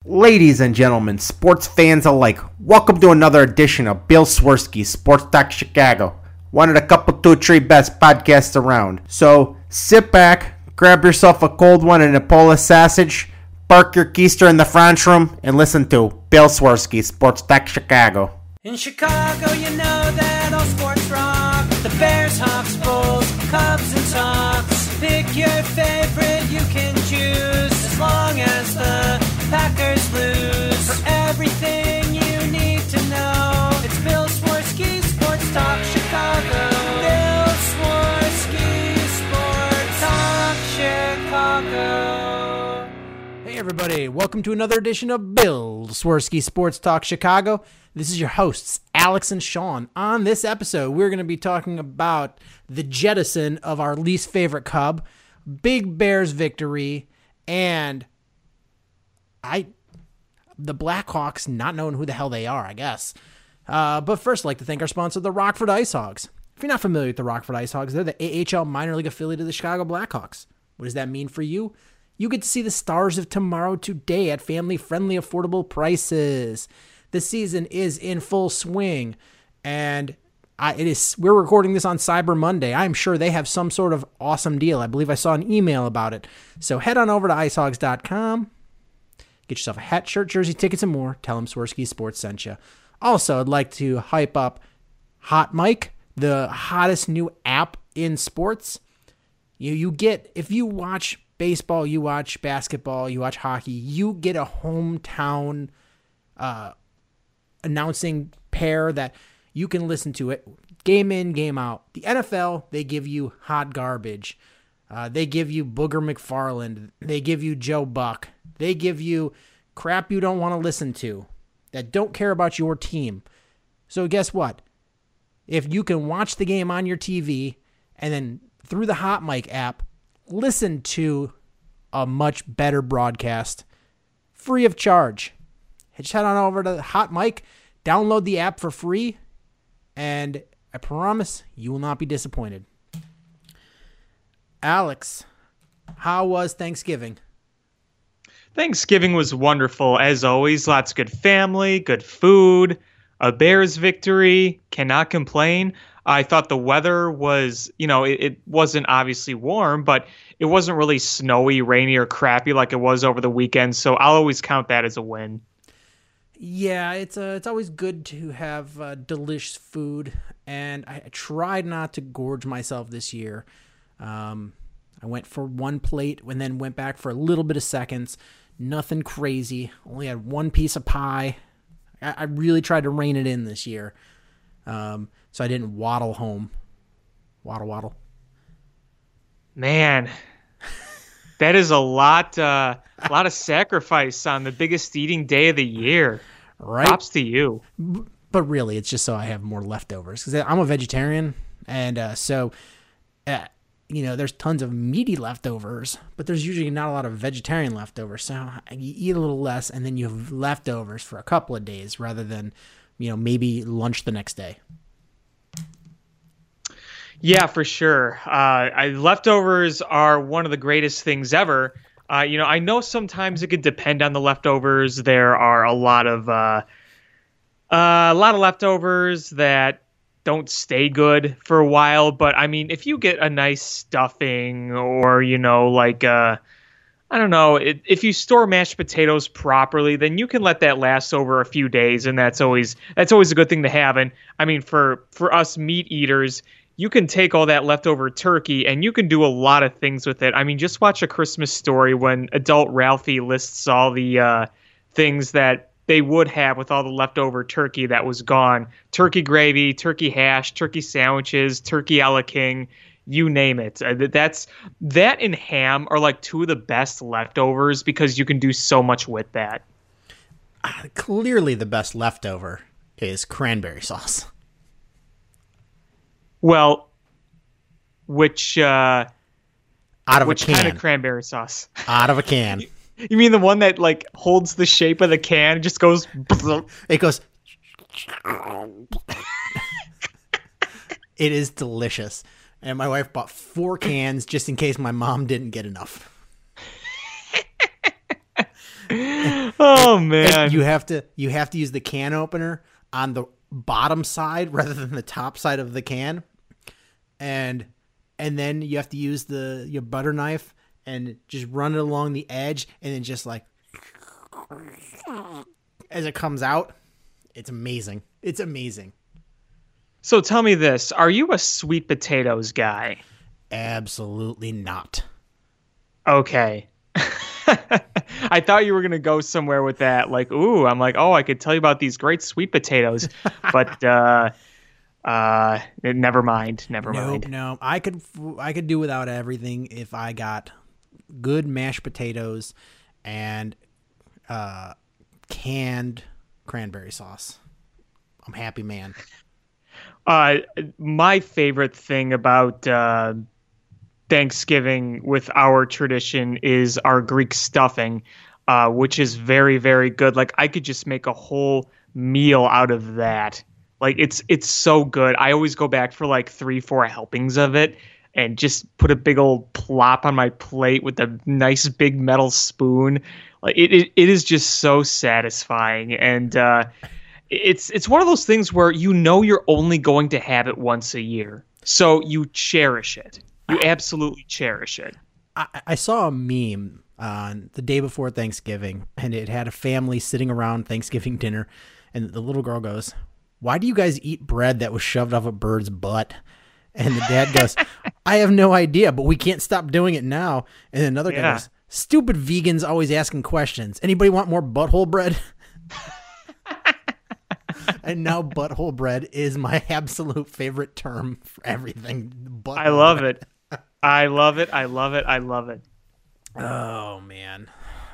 Ladies and gentlemen, sports fans alike, welcome to another edition of Bill Swirsky Sports Talk Chicago, one of the couple, two, three best podcasts around. So sit back, grab yourself a cold one and a Polish sausage, park your keister in the French room, and listen to Bill Swirsky Sports Talk Chicago. In Chicago, you know that all sports rock. The Bears, Hawks, Bulls, Cubs, and Sox. Pick your favorite, you can choose, as long as the Packers lose. For everything you need to know, it's Bill Swirsky Sports Talk Chicago. Bill Swirsky Sports Talk Chicago. Hey everybody, welcome to another edition of Bill Swirsky Sports Talk Chicago. This is your hosts, Alex and Sean. On this episode, we're going to be talking about the jettison of our least favorite Cub, Big Bears victory, and the Blackhawks not knowing who the hell they are, I guess. But first, I'd like to thank our sponsor, the Rockford Ice Hogs. If you're not familiar with the Rockford Ice Hogs, they're the AHL minor league affiliate of the Chicago Blackhawks. What does that mean for you? You get to see the stars of tomorrow today at family-friendly, affordable prices. The season is in full swing, and we're recording this on Cyber Monday. I'm sure they have some sort of awesome deal. I believe I saw an email about it. So head on over to icehogs.com. Get yourself a hat, shirt, jersey, tickets, and more. Tell them Swirsky Sports sent you. Also, I'd like to hype up Hot Mic, the hottest new app in sports. You get, if you watch baseball, you watch basketball, you watch hockey, you get a hometown announcing pair that you can listen to it game in, game out. The NFL, they give you hot garbage. They give you Booger McFarland. They give you Joe Buck. They give you crap you don't want to listen to that don't care about your team. So guess what? If you can watch the game on your TV and then through the Hot Mic app, listen to a much better broadcast free of charge. Just head on over to Hot Mic, download the app for free, and I promise you will not be disappointed. Alex, how was Thanksgiving? Thanksgiving was wonderful, as always. Lots of good family, good food, a Bears victory. Cannot complain. I thought the weather was, it wasn't obviously warm, but it wasn't really snowy, rainy, or crappy like it was over the weekend, so I'll always count that as a win. Yeah, it's always good to have delicious food, and I tried not to gorge myself this year. I went for one plate and then went back for a little bit of seconds. Nothing crazy. Only had one piece of pie. I really tried to rein it in this year, so I didn't waddle home. Waddle. Man, that is a lot of sacrifice on the biggest eating day of the year. Right? Props to you. But really, it's just so I have more leftovers because I'm a vegetarian, and there's tons of meaty leftovers, but there's usually not a lot of vegetarian leftovers. So you eat a little less, and then you have leftovers for a couple of days rather than, maybe lunch the next day. Yeah, for sure. Leftovers are one of the greatest things ever. I know sometimes it could depend on the leftovers. There are a lot of leftovers that don't stay good for a while. But I mean, if you get a nice stuffing or, if you store mashed potatoes properly, then you can let that last over a few days. And that's always a good thing to have. And I mean, for us meat eaters, you can take all that leftover turkey and you can do a lot of things with it. I mean, just watch A Christmas Story when adult Ralphie lists all the things that they would have with all the leftover turkey that was gone. Turkey gravy, turkey hash, turkey sandwiches, turkey a la king, you name it. That and ham are like two of the best leftovers because you can do so much with that. Clearly the best leftover is cranberry sauce. Well, which kind of cranberry sauce? Out of a can. You mean the one that like holds the shape of the can, just goes? It goes. It is delicious. And my wife bought 4 cans just in case my mom didn't get enough. Oh And man. you have to use the can opener on the bottom side rather than the top side of the can, and then you have to use your butter knife and just run it along the edge, and then just like as it comes out. It's amazing. It's amazing. So tell me this: are you a sweet potatoes guy? Absolutely not. Okay. I thought you were going to go somewhere with that. Like, ooh, I'm like, oh, I could tell you about these great sweet potatoes. But never mind. Never mind. No. I could do without everything if I got good mashed potatoes and canned cranberry sauce. I'm happy, man. My favorite thing about Thanksgiving with our tradition is our Greek stuffing, which is very, very good. Like I could just make a whole meal out of that. Like it's so good. I always go back for like 3-4 helpings of it and just put a big old plop on my plate with a nice big metal spoon. Like it is just so satisfying. And it's one of those things where you know you're only going to have it once a year. So you cherish it. You absolutely cherish it. I saw a meme on the day before Thanksgiving, and it had a family sitting around Thanksgiving dinner, and the little girl goes, "Why do you guys eat bread that was shoved off a bird's butt?" And the dad goes, "I have no idea, but we can't stop doing it now." And another guy goes, "Stupid vegans always asking questions. Anybody want more butthole bread?" And now butthole bread is my absolute favorite term for everything. I love it. I love it. I love it. I love it. Oh man.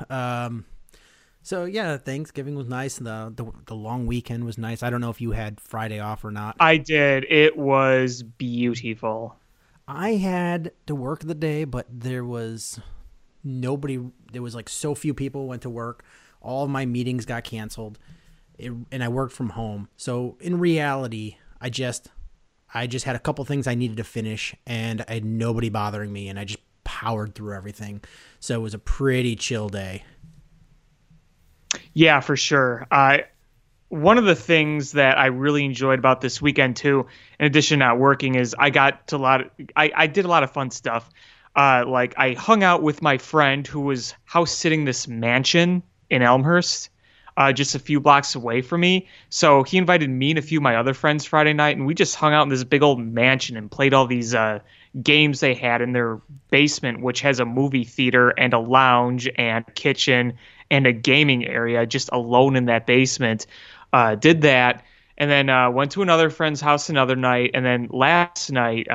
So yeah, Thanksgiving was nice. The long weekend was nice. I don't know if you had Friday off or not. I did. It was beautiful. I had to work the day, but there was nobody. There was like so few people went to work. All of my meetings got canceled, and I worked from home. So in reality, I just had a couple things I needed to finish, and I had nobody bothering me, and I just powered through everything. So it was a pretty chill day. Yeah, for sure. One of the things that I really enjoyed about this weekend too, in addition to not working, is I did a lot of fun stuff. Like I hung out with my friend who was house sitting this mansion in Elmhurst, just a few blocks away from me. So he invited me and a few of my other friends Friday night, and we just hung out in this big old mansion and played all these games they had in their basement, which has a movie theater and a lounge and kitchen and a gaming area just alone in that basement. Did that, and then went to another friend's house another night, and then last night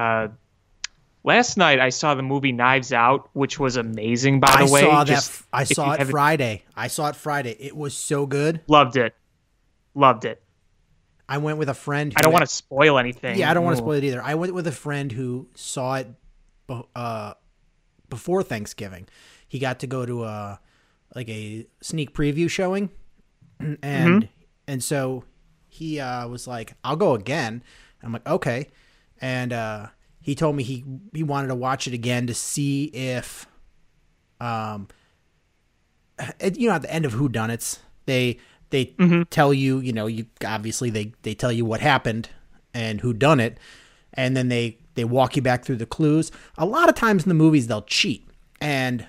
I saw the movie Knives Out, which was amazing, by the way. I saw it Friday. It was so good. Loved it. I went with a friend. I don't want to spoil anything. Yeah, I don't want to spoil it either. I went with a friend who saw it before Thanksgiving. He got to go to a sneak preview showing, and so he was like, "I'll go again." I'm like, "Okay," and he told me he wanted to watch it again to see if, at the end of Whodunits, they tell you, you obviously they tell you what happened and who done it, and then they walk you back through the clues. A lot of times in the movies they'll cheat, and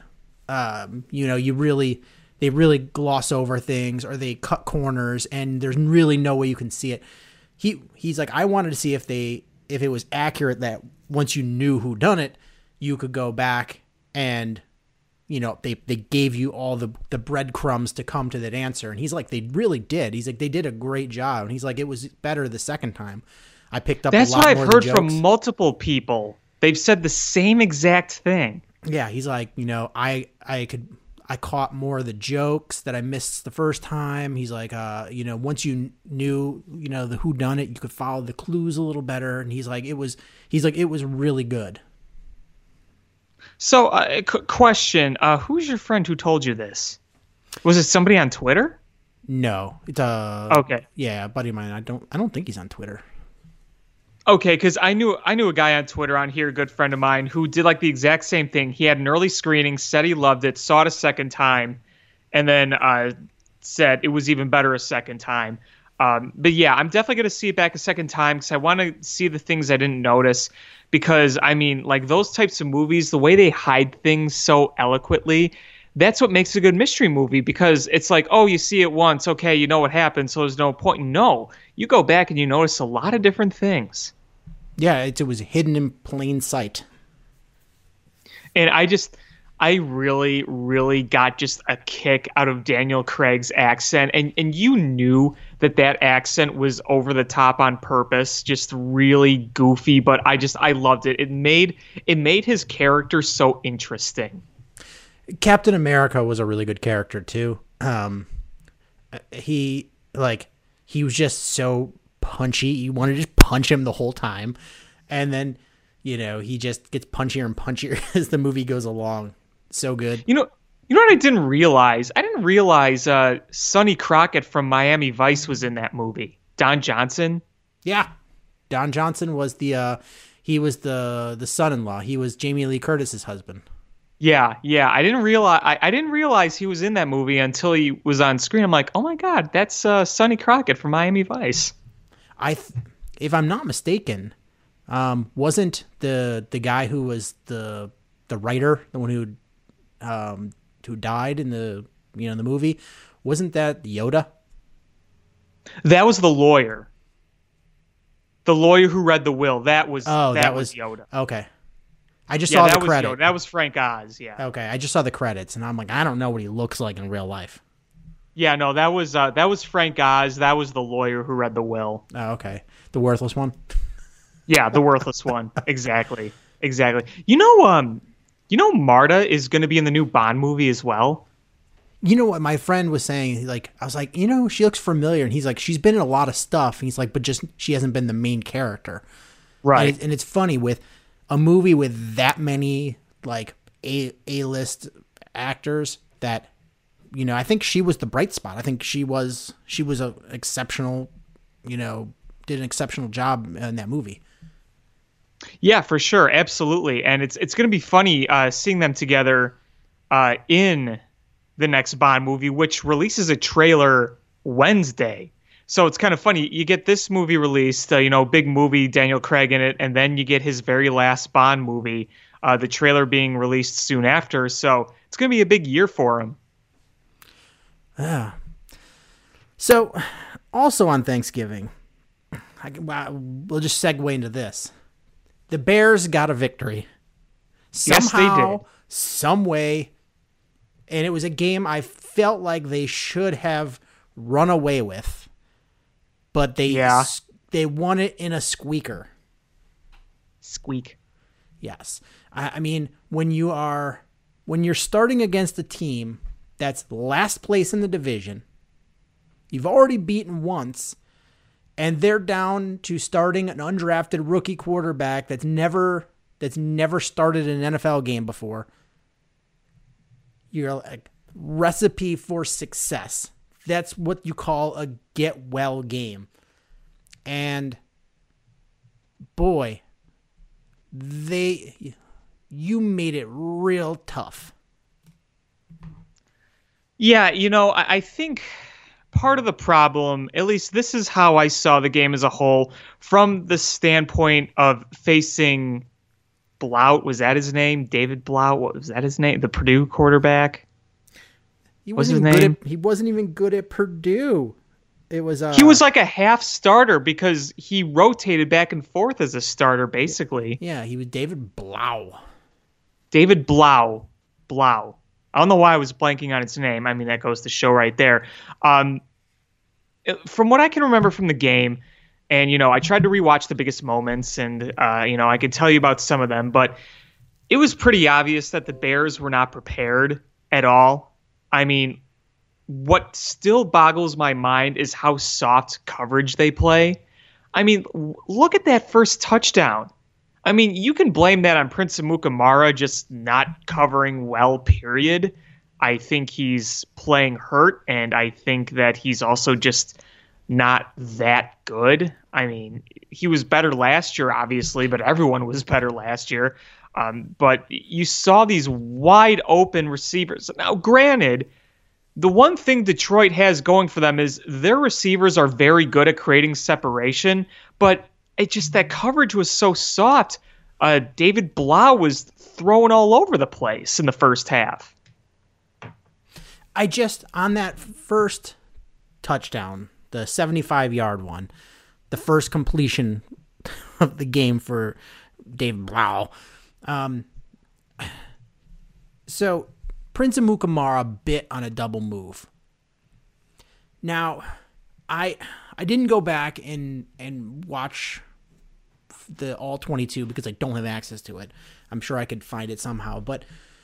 they really gloss over things, or they cut corners, and there's really no way you can see it. He's like, I wanted to see if it was accurate that once you knew who done it, you could go back and, they gave you all the breadcrumbs to come to that answer. And he's like, they really did. He's like, they did a great job. And he's like, it was better the second time. I picked up That's a lot what more I've heard of the from jokes. multiple people. They've said the same exact thing. Yeah, he's like, I caught more of the jokes that I missed the first time. He's like, once you knew, the who done it, you could follow the clues a little better. And he's like, it was really good. So, question: who's your friend who told you this? Was it somebody on Twitter? No, it's okay. Yeah, a buddy of mine. I don't think he's on Twitter. Okay, because I knew a guy on Twitter on here, a good friend of mine, who did like the exact same thing. He had an early screening, said he loved it, saw it a second time, and then said it was even better a second time. But yeah, I'm definitely going to see it back a second time because I want to see the things I didn't notice. Because, I mean, like those types of movies, the way they hide things so eloquently, that's what makes a good mystery movie. Because it's like, oh, you see it once, okay, you know what happened, so there's no point. No, you go back and you notice a lot of different things. Yeah, it was hidden in plain sight. And I really, really got just a kick out of Daniel Craig's accent. And you knew that accent was over the top on purpose, just really goofy. But I loved it. It made his character so interesting. Captain America was a really good character too. He was just so punchy. You wanted to just punch him the whole time. And then, he just gets punchier and punchier as the movie goes along. So good. You know what I didn't realize? I didn't realize Sonny Crockett from Miami Vice was in that movie. Don Johnson. Yeah, Don Johnson was the son-in-law. He was Jamie Lee Curtis's husband. Yeah. I didn't realize he was in that movie until he was on screen. I'm like, oh my god, that's Sonny Crockett from Miami Vice. If I'm not mistaken, wasn't the guy who was the writer, the one who died in the the movie, wasn't that Yoda? That was the lawyer. The lawyer who read the will. That was Yoda. Okay. I just saw the credit. That was Frank Oz, yeah. Okay, I just saw the credits and I'm like, I don't know what he looks like in real life. Yeah, no, that was Frank Oz. That was the lawyer who read the will. Oh, okay. The worthless one? Yeah, the worthless one. Exactly. Marta is going to be in the new Bond movie as well. You know what my friend was saying? Like, I was like, she looks familiar. And he's like, she's been in a lot of stuff. And he's like, but just she hasn't been the main character. Right. And it's funny with a movie with that many like A-list actors that, I think she was the bright spot. I think she was a exceptional, did an exceptional job in that movie. Yeah, for sure. Absolutely. And it's going to be funny seeing them together in the next Bond movie, which releases a trailer Wednesday. So it's kind of funny. You get this movie released, big movie, Daniel Craig in it, and then you get his very last Bond movie, the trailer being released soon after. So it's going to be a big year for him. Yeah. So also on Thanksgiving, we'll just segue into this. The Bears got a victory. Somehow, yes, they did. Some way. And it was a game I felt like they should have run away with. But they won it in a squeaker. Squeak. Yes. I mean, when you're starting against a team that's last place in the division, you've already beaten once, and they're down to starting an undrafted rookie quarterback that's never started an NFL game before. You're like, recipe for success. That's what you call a get well game. And boy, you made it real tough. Yeah, I think part of the problem, at least this is how I saw the game as a whole, from the standpoint of facing Blount, was that his name? David Blount, what was that his name? The Purdue quarterback? He wasn't even good at Purdue. It was he was like a half starter because he rotated back and forth as a starter, basically. Yeah, he was David Blau. David Blau. I don't know why I was blanking on its name. I mean, that goes to show right there. From what I can remember from the game, and, I tried to rewatch the biggest moments, and, I could tell you about some of them, but it was pretty obvious that the Bears were not prepared at all. I mean, what still boggles my mind is how soft coverage they play. I mean, look at that first touchdown. I mean, you can blame that on Prince Amukamara just not covering well, period. I think he's playing hurt, and I think that he's also just not that good. I mean, he was better last year, obviously, but everyone was better last year. But you saw these wide open receivers. Now, granted, The one thing Detroit has going for them is their receivers are very good at creating separation, but it just that coverage was so soft. David Blau was thrown all over the place in the first half. On that first touchdown, the 75-yard one, the first completion of the game for David Blau. So Prince Amukamara bit on a double move. Now, I didn't go back and watch the all 22 because I don't have access to it. I'm sure I could find it somehow, but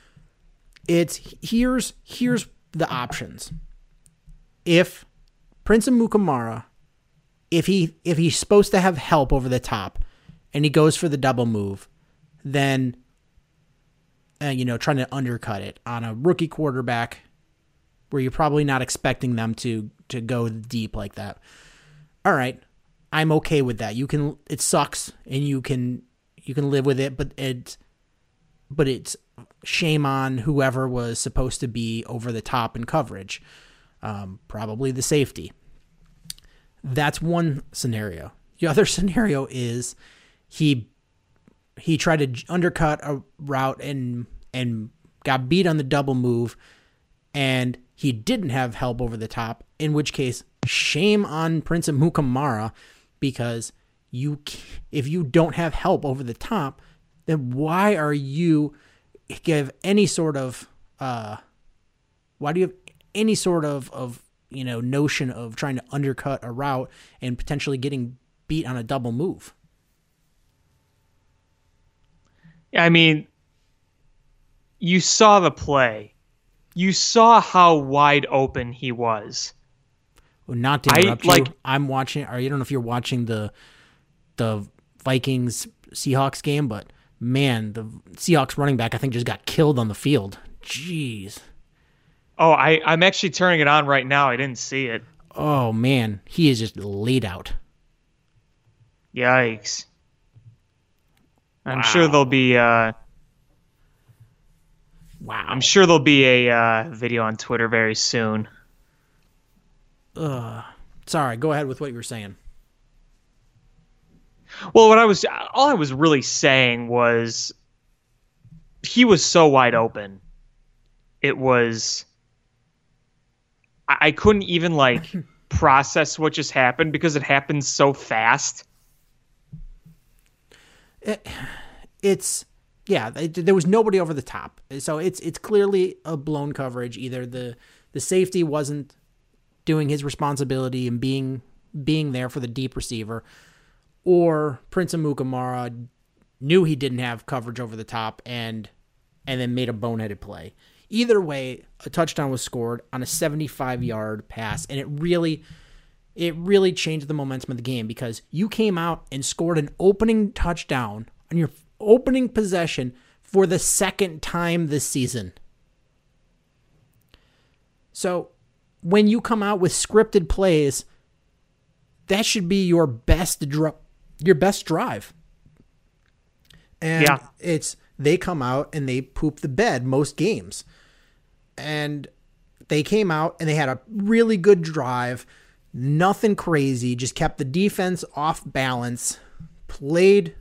here's the options. If Prince Amukamara, if he's supposed to have help over the top and he goes for the double move, then trying to undercut it on a rookie quarterback where you're probably not expecting them to go deep like that. All right, I'm okay with that. It sucks and you can live with it, but it's shame on whoever was supposed to be over the top in coverage. Probably the safety. That's one scenario. The other scenario is he tried to undercut a route and got beat on the double move, and he didn't have help over the top, in which case, shame on Prince Amukamara, because if you don't have help over the top, then why are you give any sort of why do you have any sort of notion of trying to undercut a route and potentially getting beat on a double move? I mean, you saw the play. You saw how wide open he was. Well, not to interrupt you, I'm watching. Or I don't know if you're watching the Vikings Seahawks game, but man, the Seahawks running back I think just got killed on the field. Jeez. Oh, I'm actually turning it on right now. I didn't see it. Oh man, he is just laid out. Yikes. I'm sure there'll be wow. I'm sure there'll be a video on Twitter very soon. Sorry, go ahead with what you were saying. Well, all I was really saying was he was so wide open. It was I couldn't even process what just happened because it happened so fast. There was nobody over the top, so it's clearly a blown coverage. Either the safety wasn't doing his responsibility and being there for the deep receiver, or Prince Amukamara knew he didn't have coverage over the top and then made a boneheaded play. Either way, a touchdown was scored on a 75-yard pass, and it really changed the momentum of the game because you came out and scored an opening touchdown on your opening possession for the second time this season. So when you come out with scripted plays, that should be your best drive. And they come out and they poop the bed most games. And they came out and they had a really good drive, nothing crazy, just kept the defense off balance, played,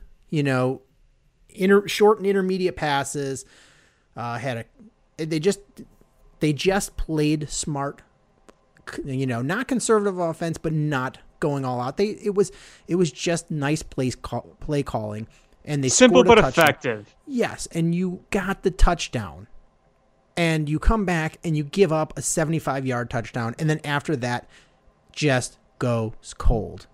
short and intermediate passes, they just played smart, not conservative offense, but not going all out. It was just nice play calling, and they simple scored a but touchdown. Effective. Yes, and you got the touchdown, and you come back and you give up a 75-yard touchdown, and then after that, just goes cold.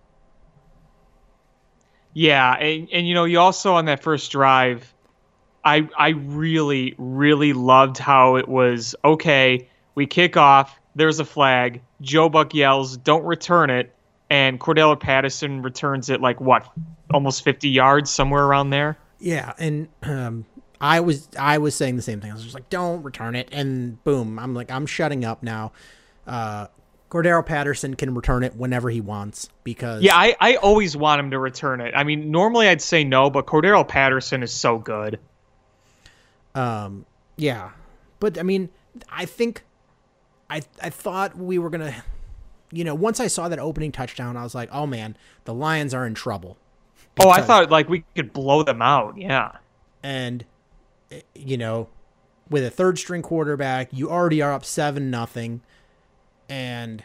Yeah, and you also on that first drive, I really, really loved how it was, okay, we kick off, there's a flag, Joe Buck yells, don't return it, and Cordell Patterson returns it almost 50 yards, somewhere around there? Yeah, and I was saying the same thing. I was just like, don't return it, and boom, I'm shutting up now. Cordero Patterson can return it whenever he wants because... Yeah, I always want him to return it. I mean, normally I'd say no, but Cordero Patterson is so good. Yeah. But, I mean, I think I thought we were going to, once I saw that opening touchdown, I was like, oh man, the Lions are in trouble. Oh, I thought like we could blow them out. Yeah. And, with a third string quarterback, you already are up 7-0. And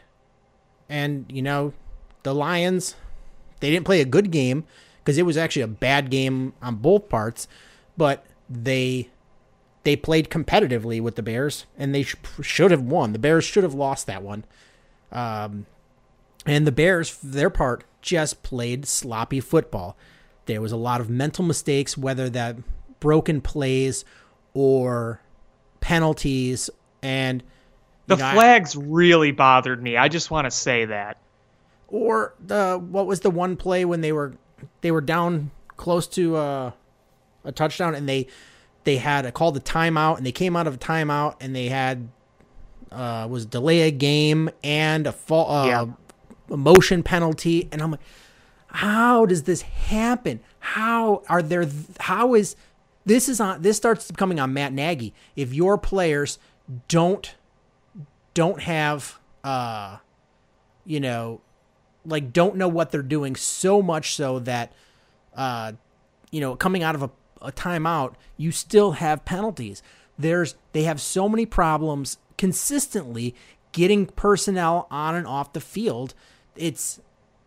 the Lions, they didn't play a good game because it was actually a bad game on both parts, but they played competitively with the Bears, and they should have won. The Bears should have lost that one. And the Bears, for their part, just played sloppy football. There was a lot of mental mistakes, whether that broken plays or penalties, and the flags really bothered me. I just want to say that. Or what was the one play when they were down close to a touchdown, and they had called a timeout, and they came out of a timeout, and they had was delay a game and a motion penalty, and I'm like, how does this happen? This starts becoming on Matt Nagy. If your players don't have don't know what they're doing, so much so that coming out of a timeout, you still have penalties. They have so many problems consistently getting personnel on and off the field. It's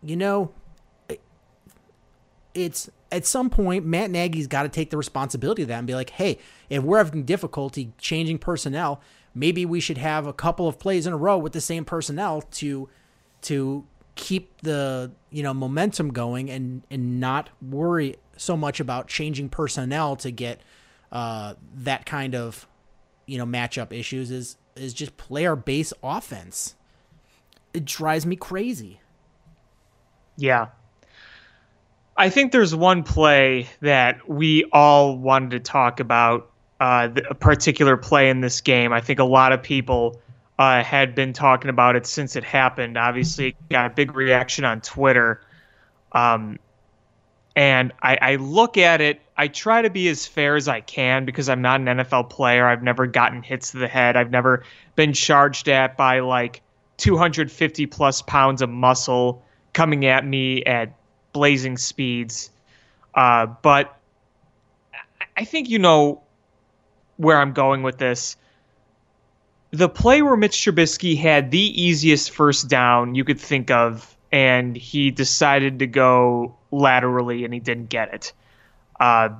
at some point, Matt Nagy's got to take the responsibility of that and be like, hey, if we're having difficulty changing personnel, maybe we should have a couple of plays in a row with the same personnel to keep the momentum going and not worry so much about changing personnel to get that kind of matchup issues. Is just play our base offense. It drives me crazy. Yeah. I think there's one play that we all wanted to talk about, a particular play in this game. I think a lot of people had been talking about it since it happened. Obviously, it got a big reaction on Twitter. And I look at it, I try to be as fair as I can because I'm not an NFL player. I've never gotten hits to the head. I've never been charged at by like 250 plus pounds of muscle coming at me at blazing speeds. But I think where I'm going with this. The play where Mitch Trubisky had the easiest first down you could think of, and he decided to go laterally and he didn't get it. I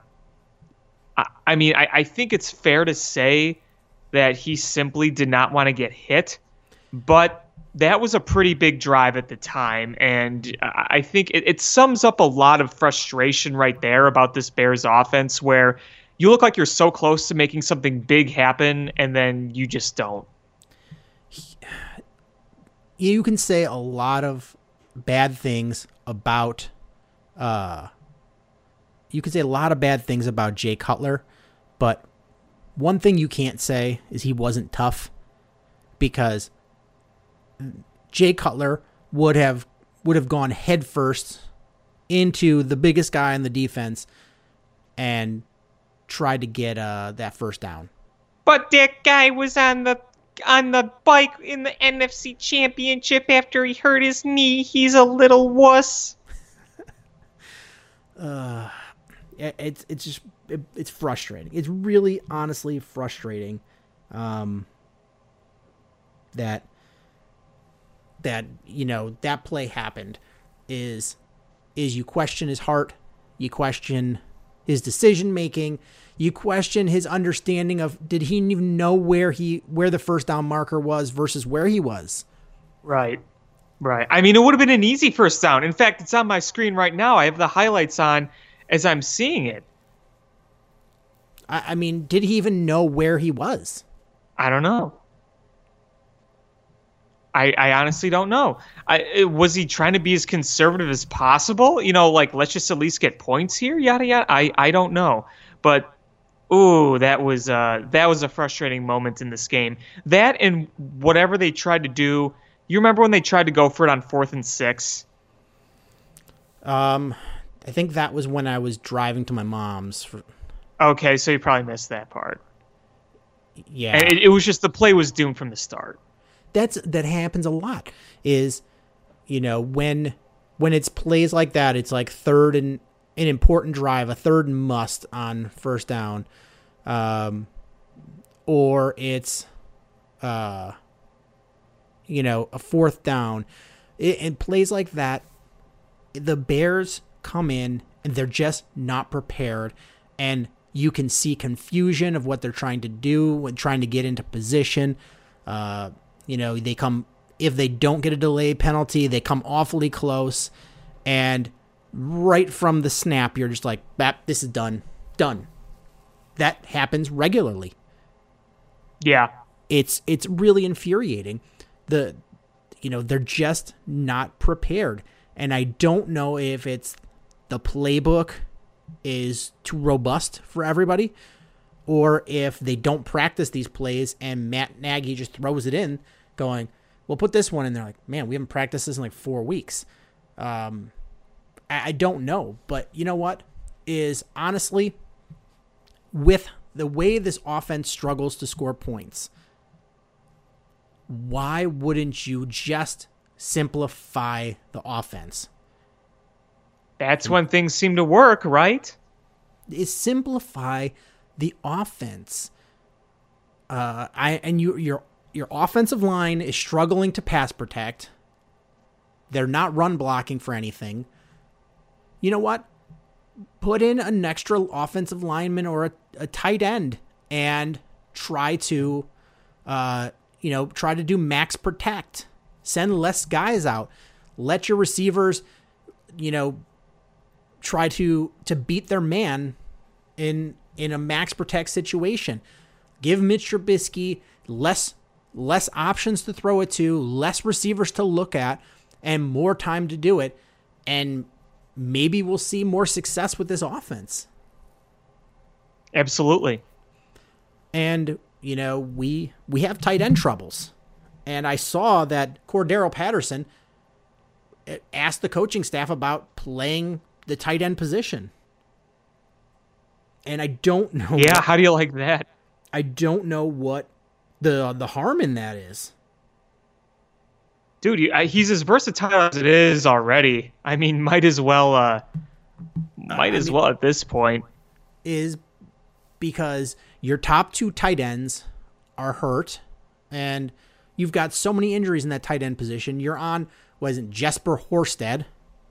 think it's fair to say that he simply did not want to get hit, but that was a pretty big drive at the time, and I think it sums up a lot of frustration right there about this Bears offense, where you look like you're so close to making something big happen, and then you just don't. You can say a lot of bad things about Jay Cutler, but one thing you can't say is he wasn't tough, because Jay Cutler would have gone headfirst into the biggest guy in the defense and tried to get that first down. But that guy was on the bike in the NFC Championship after he hurt his knee. He's a little wuss. It's frustrating. It's really honestly frustrating that that play happened. Is you question his heart, you question his decision making, you question his understanding of, did he even know where the first down marker was versus where he was? Right. I mean, it would have been an easy first down. In fact, it's on my screen right now. I have the highlights on as I'm seeing it. I mean, did he even know where he was? I don't know. I honestly don't know. Was he trying to be as conservative as possible? Let's just at least get points here, yada yada. I don't know, but that was a frustrating moment in this game. That and whatever they tried to do. You remember when they tried to go for it on 4th and 6? I think that was when I was driving to my mom's. Okay, so you probably missed that part. Yeah, and it was just the play was doomed from the start. that happens a lot. Is, you know, when it's plays like that, it's like third and an important drive, a third and must on first down, or it's you know, a fourth down. In plays like that, the Bears come in and they're just not prepared, and you can see confusion of what they're trying to do when trying to get into position. You know, they come, if they don't get a delay penalty, they come awfully close, and right from the snap, you're just like, this is done. That happens regularly. Yeah. It's really infuriating. They're just not prepared. And I don't know if it's the playbook is too robust for everybody, or if they don't practice these plays and Matt Nagy just throws it in going, we'll put this one in there. Like, man, we haven't practiced this in like 4 weeks. I don't know, but you know what is honestly, with the way this offense struggles to score points, why wouldn't you just simplify the offense? That's when things seem to work, right? Is simplify the offense. Your offensive line is struggling to pass protect. They're not run blocking for anything. You know what? Put in an extra offensive lineman or a tight end and try to do max protect. Send less guys out. Let your receivers, try to beat their man in a max protect situation. Give Mitch Trubisky less options to throw it to, less receivers to look at, and more time to do it. And maybe we'll see more success with this offense. Absolutely. And, we have tight end troubles. And I saw that Cordero Patterson asked the coaching staff about playing the tight end position. And I don't know. Yeah, how do you like that? I don't know what the harm in that is. Dude, he's as versatile as it is already. I mean, might as well at this point. Is because your top 2 tight ends are hurt, and you've got so many injuries in that tight end position. You're on, Jesper Horsted,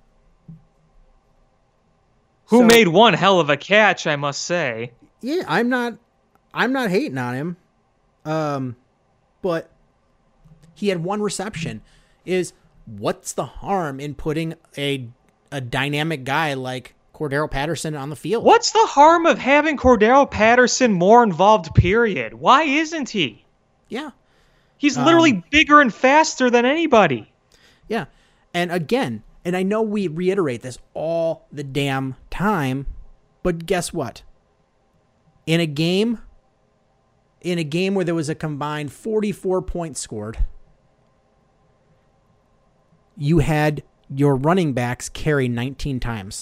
who made one hell of a catch, I must say. Yeah, I'm not hating on him. But he had 1 reception. What's the harm in putting a dynamic guy like Cordero Patterson on the field? What's the harm of having Cordero Patterson more involved, period? Why isn't he? Yeah. He's literally bigger and faster than anybody. Yeah. And again, and I know we reiterate this all the damn time, but guess what? In a game where there was a combined 44 points scored, you had your running backs carry 19 times.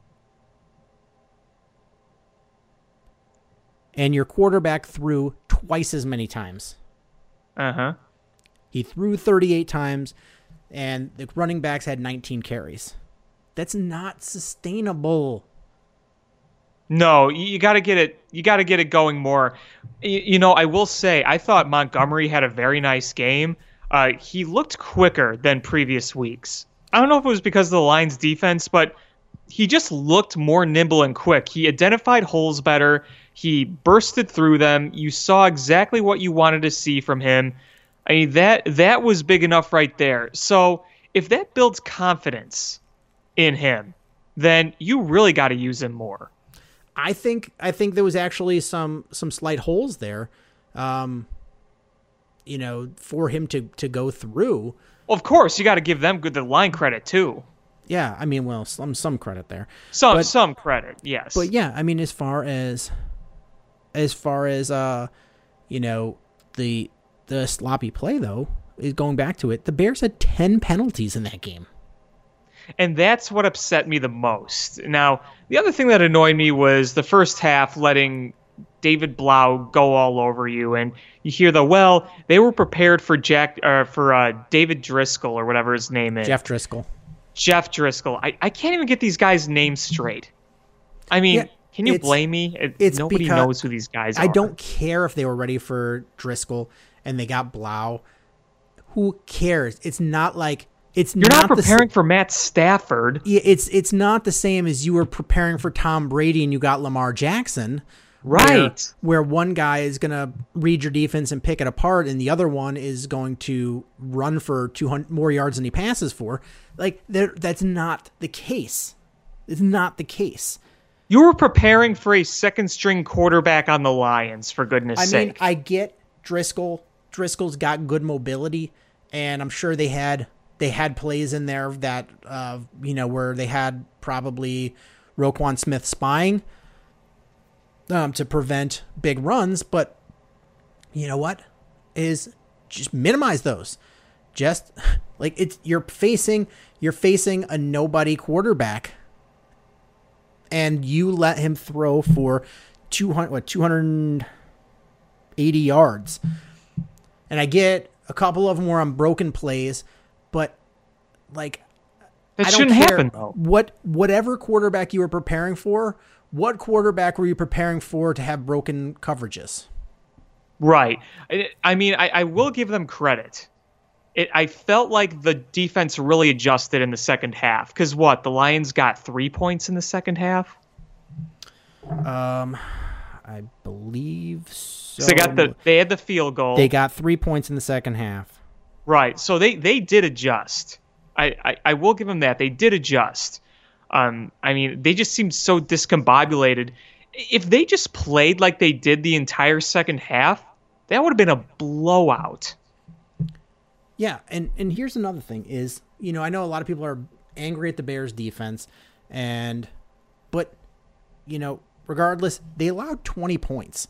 And your quarterback threw twice as many times. Uh-huh. He threw 38 times, and the running backs had 19 carries. That's not sustainable. No, you got to get it. You got to get it going more. I will say, I thought Montgomery had a very nice game. He looked quicker than previous weeks. I don't know if it was because of the Lions' defense, but he just looked more nimble and quick. He identified holes better. He bursted through them. You saw exactly what you wanted to see from him. I mean, that was big enough right there. So if that builds confidence in him, then you really got to use him more. I think there was actually some slight holes there, for him to go through. Well, of course, you got to give them the line credit too. Yeah, I mean, well, some credit there. Some credit, yes. But yeah, I mean, as far as the sloppy play though, is going back to it. The Bears had 10 penalties in that game. And that's what upset me the most. Now, the other thing that annoyed me was the first half letting David Blau go all over you, and you hear they were prepared for David Driscoll or whatever his name is. Jeff Driscoll. Jeff Driscoll. I can't even get these guys' names straight. I mean, can you blame me? Nobody knows who these guys are. I don't care if they were ready for Driscoll and they got Blau. Who cares? It's not like you're not preparing for Matt Stafford. It's not the same as you were preparing for Tom Brady and you got Lamar Jackson. Right. Where one guy is going to read your defense and pick it apart and the other one is going to run for 200 more yards than he passes for. Like, that's not the case. It's not the case. You were preparing for a second-string quarterback on the Lions, for goodness sake. I mean, I get Driscoll. Driscoll's got good mobility, and I'm sure they had plays in there that, where they had probably Roquan Smith spying to prevent big runs, but you know what? Is just minimize those. Just like you're facing a nobody quarterback, and you let him throw for 280 yards. And I get a couple of them were on broken plays, but like that I don't shouldn't care happen though. Whatever quarterback you were preparing for, what quarterback were you preparing for to have broken coverages? Right. I mean, I will give them credit. I felt like the defense really adjusted in the second half. Because the Lions got 3 points in the second half? I believe so. So they had the field goal. They got 3 points in the second half. Right. So they did adjust. I will give them that. They did adjust. I mean, they just seemed so discombobulated. If they just played like they did the entire second half, that would have been a blowout. Yeah, and here's another thing is, I know a lot of people are angry at the Bears defense, but regardless, they allowed 20 points.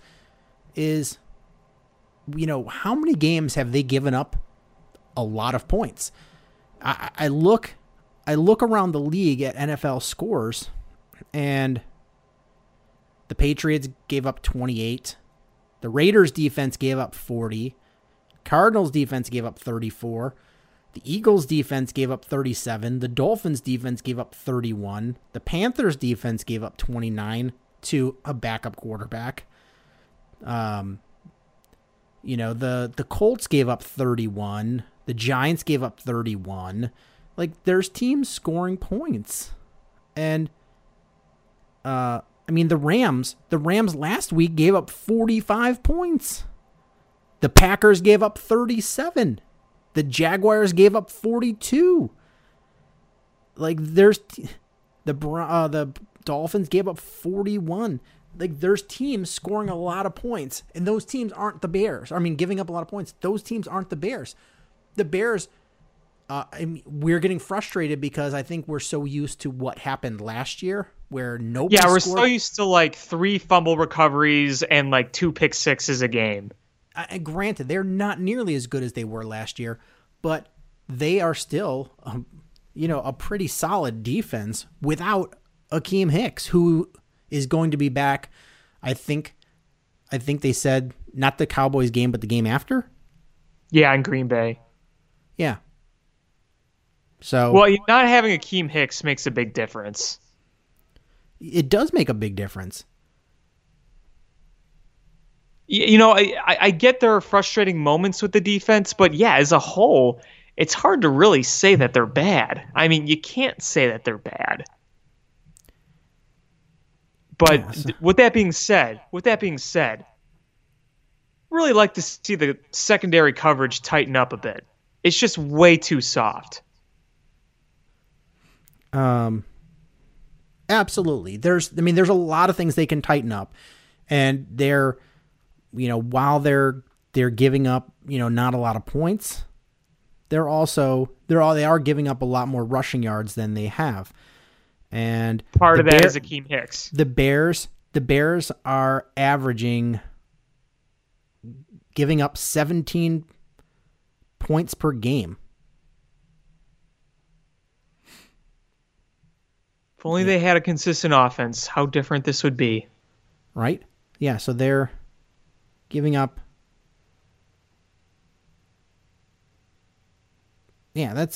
How many games have they given up a lot of points? I look around the league at NFL scores, and the Patriots gave up 28. The Raiders defense gave up 40. Cardinals defense gave up 34. The Eagles defense gave up 37. The Dolphins defense gave up 31. The Panthers defense gave up 29 to a backup quarterback. The Colts gave up 31. The Giants gave up 31. Like, there's teams scoring points. And the Rams last week gave up 45 points. The Packers gave up 37. The Jaguars gave up 42. Like, there's the Dolphins gave up 41. Like, there's teams scoring a lot of points, and those teams aren't the Bears. I mean, giving up a lot of points. Those teams aren't the Bears. The Bears, we're getting frustrated because I think we're so used to what happened last year, where nobody. Yeah, we're so used to like 3 fumble recoveries and like 2 pick sixes a game. Granted, they're not nearly as good as they were last year, but they are still, a pretty solid defense without Akeem Hicks, who is going to be back. I think they said not the Cowboys game, but the game after. Yeah, in Green Bay. Yeah. So, well, not having Akeem Hicks makes a big difference. It does make a big difference. I get there are frustrating moments with the defense, but yeah, as a whole, it's hard to really say that they're bad. I mean, you can't say that they're bad. But with that being said, really like to see the secondary coverage tighten up a bit. It's just way too soft. Absolutely. There's a lot of things they can tighten up, and they're, while they're giving up, not a lot of points, they are giving up a lot more rushing yards than they have. And part of that is Akeem Hicks. The Bears are giving up 17 points per game. If only they had a consistent offense, how different this would be. Right? Yeah, so they're giving up. Yeah, that's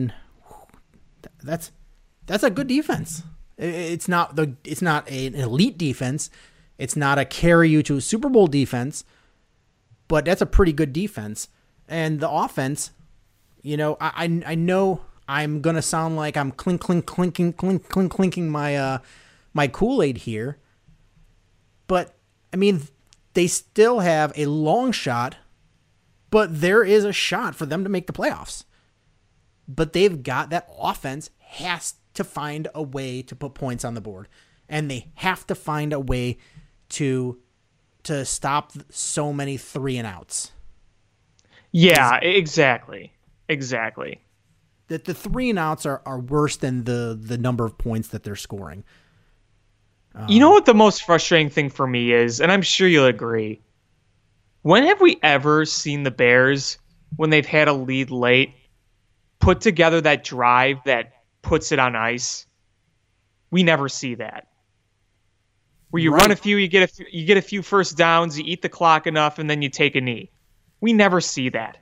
a good defense. It's not an elite defense. It's not a carry you to a Super Bowl defense, but that's a pretty good defense. And the offense, I know I'm gonna sound like I'm clinking my Kool-Aid here, but I mean they still have a long shot, but there is a shot for them to make the playoffs. But they've got that offense has to find a way to put points on the board, and they have to find a way to stop so many 3-and-outs. Yeah, exactly. That the 3-and-outs are worse than the number of points that they're scoring. You know what the most frustrating thing for me is, and I'm sure you'll agree, when have we ever seen the Bears, when they've had a lead late, put together that drive that puts it on ice? We never see that. Where you run a few, you get a few first downs, you eat the clock enough, and then you take a knee. We never see that.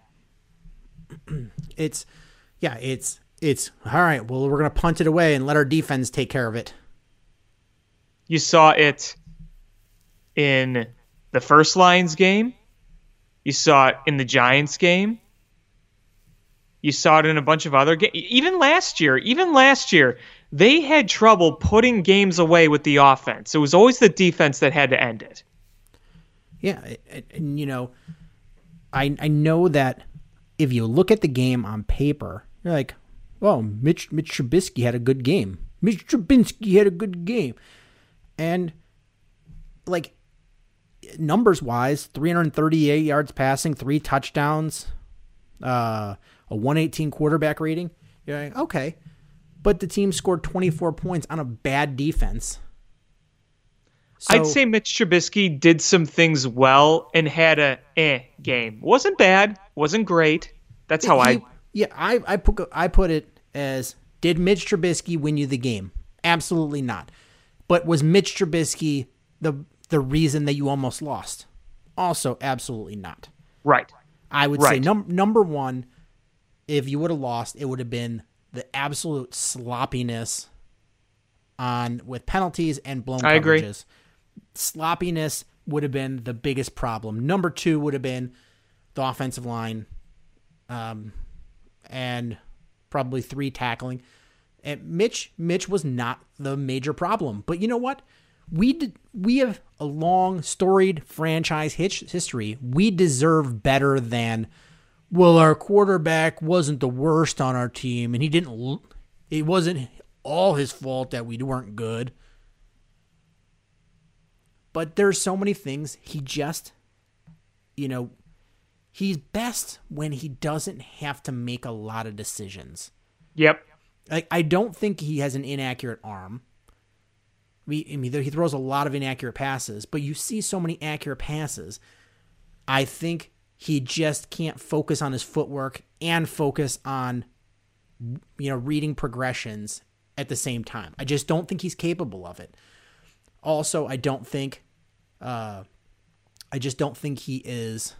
It's all right. Well, we're gonna punt it away and let our defense take care of it. You saw it in the first Lions game. You saw it in the Giants game. You saw it in a bunch of other games. Even last year, they had trouble putting games away with the offense. It was always the defense that had to end it. Yeah, and I know that if you look at the game on paper, you're like, well, Mitch Trubisky had a good game. And like numbers wise, 338 yards passing, 3 touchdowns, a 118 quarterback rating. You're like, okay, but the team scored 24 points on a bad defense. So, I'd say Mitch Trubisky did some things well and had a game. Wasn't bad, wasn't great. That's how I put it as, did Mitch Trubisky win you the game? Absolutely not. But was Mitch Trubisky the reason that you almost lost? Also, absolutely not. Right. I would say number one, if you would have lost, it would have been the absolute sloppiness with penalties and blown coverages. I agree. Sloppiness would have been the biggest problem. Number 2 would have been the offensive line, and probably 3 tackling. And Mitch was not the major problem. But you know what? We have a long, storied franchise history. We deserve better than, well, our quarterback wasn't the worst on our team, and it wasn't all his fault that we weren't good. But there's so many things he just, he's best when he doesn't have to make a lot of decisions. Yep. Like, I don't think he has an inaccurate arm. He throws a lot of inaccurate passes, but you see so many accurate passes. I think he just can't focus on his footwork and focus on, reading progressions at the same time. I just don't think he's capable of it. Also, I just don't think he is.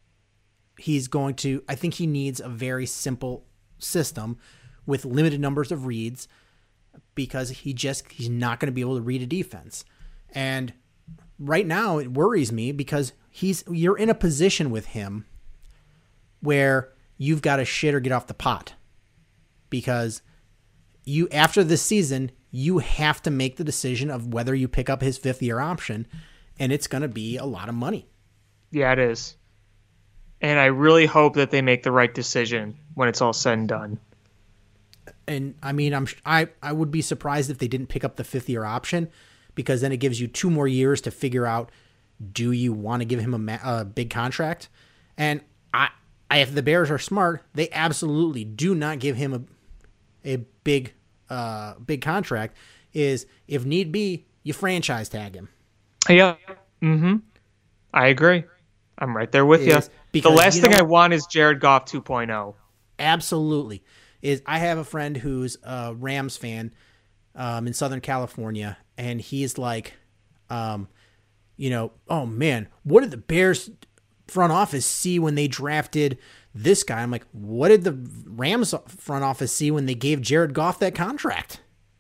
I think he needs a very simple system with limited numbers of reads, because he's not going to be able to read a defense. And right now it worries me because you're in a position with him where you've got to shit or get off the pot, because after this season, you have to make the decision of whether you pick up his 5th-year option, and it's going to be a lot of money. Yeah, it is. And I really hope that they make the right decision when it's all said and done. And I mean, I would be surprised if they didn't pick up the 5th-year option, because then it gives you 2 more years to figure out, do you want to give him a big contract? And if the Bears are smart, they absolutely do not give him a big contract. Is, if need be, you franchise tag him. Yeah. Mm-hmm. I agree. I'm right there with you. The last thing I want is Jared Goff 2.0. Absolutely. I have a friend who's a Rams fan in Southern California, and he's like, oh man, what did the Bears front office see when they drafted this guy? I'm like, what did the Rams front office see when they gave Jared Goff that contract?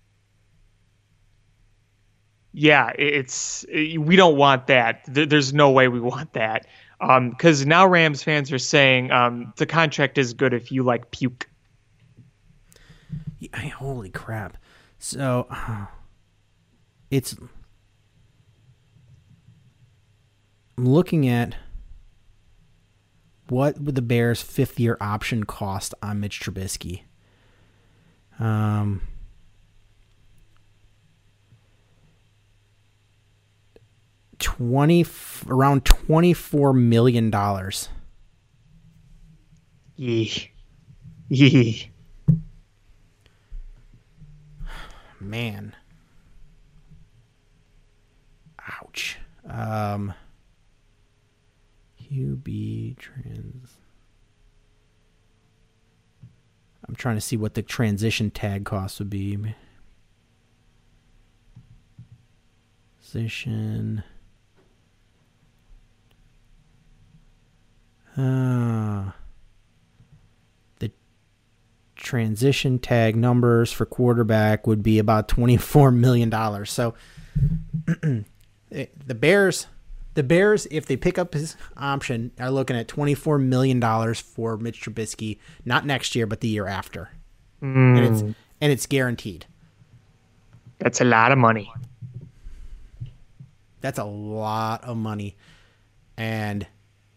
Yeah, we don't want that. There's no way we want that. Because now Rams fans are saying the contract is good if you like puke. Yeah, holy crap. So I'm looking at what would the Bears' 5th-year option cost on Mitch Trubisky. Around $24 million. Yee. Man. Ouch. QB trans. I'm trying to see what the transition tag cost would be. Position. The transition tag numbers for quarterback would be about $24 million. So the Bears, if they pick up his option, are looking at $24 million for Mitch Trubisky, not next year, but the year after. And it's guaranteed. That's a lot of money. That's a lot of money. And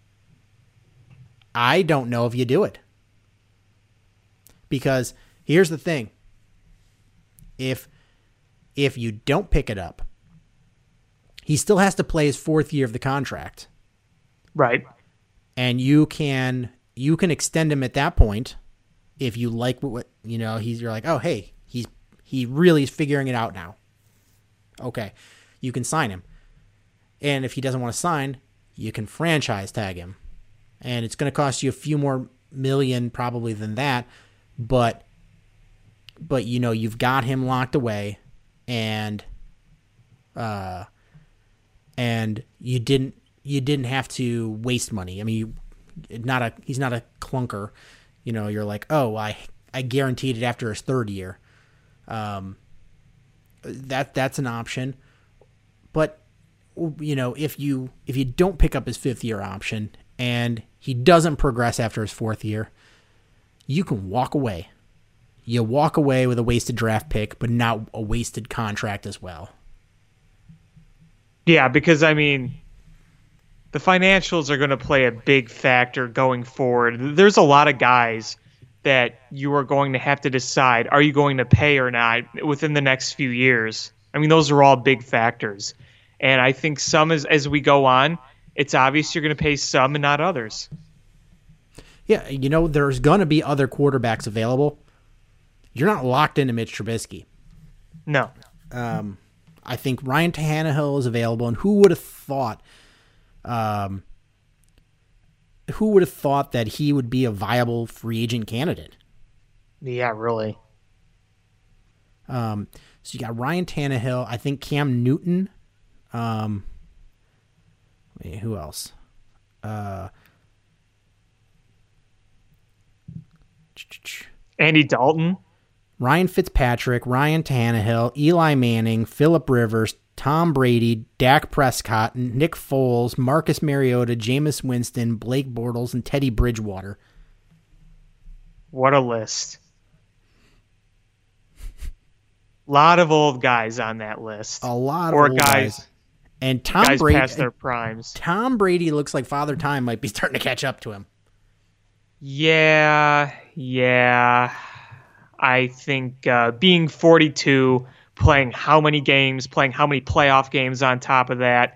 I don't know if you do it. Because here's the thing. If you don't pick it up, he still has to play his 4th year of the contract. Right. And you can extend him at that point if you like what you're like, oh hey, he really is figuring it out now. Okay. You can sign him. And if he doesn't want to sign, you can franchise tag him. And it's going to cost you a few more million probably than that, but you've got him locked away, and you didn't have to waste money. I mean, he's not a clunker. You're like, oh, I guaranteed it after his 3rd year. That's an option, but if you don't pick up his 5th year option and he doesn't progress after his 4th year, you can walk away. You walk away with a wasted draft pick, but not a wasted contract as well. Yeah, because, I mean, the financials are going to play a big factor going forward. There's a lot of guys that you are going to have to decide, are you going to pay or not within the next few years? I mean, those are all big factors. And I think some, as we go on, it's obvious you're going to pay some and not others. Yeah, there's going to be other quarterbacks available. You're not locked into Mitch Trubisky. No. I think Ryan Tannehill is available, and who would have thought that he would be a viable free agent candidate? Yeah, really. So you got Ryan Tannehill. I think Cam Newton. Who else? Andy Dalton. Ryan Fitzpatrick, Ryan Tannehill, Eli Manning, Phillip Rivers, Tom Brady, Dak Prescott, Nick Foles, Marcus Mariota, Jameis Winston, Blake Bortles, and Teddy Bridgewater. What a list. A lot of old guys on that list. A lot of old guys. And guys past their primes. Tom Brady looks like Father Time might be starting to catch up to him. Yeah. I think being 42, playing how many playoff games on top of that,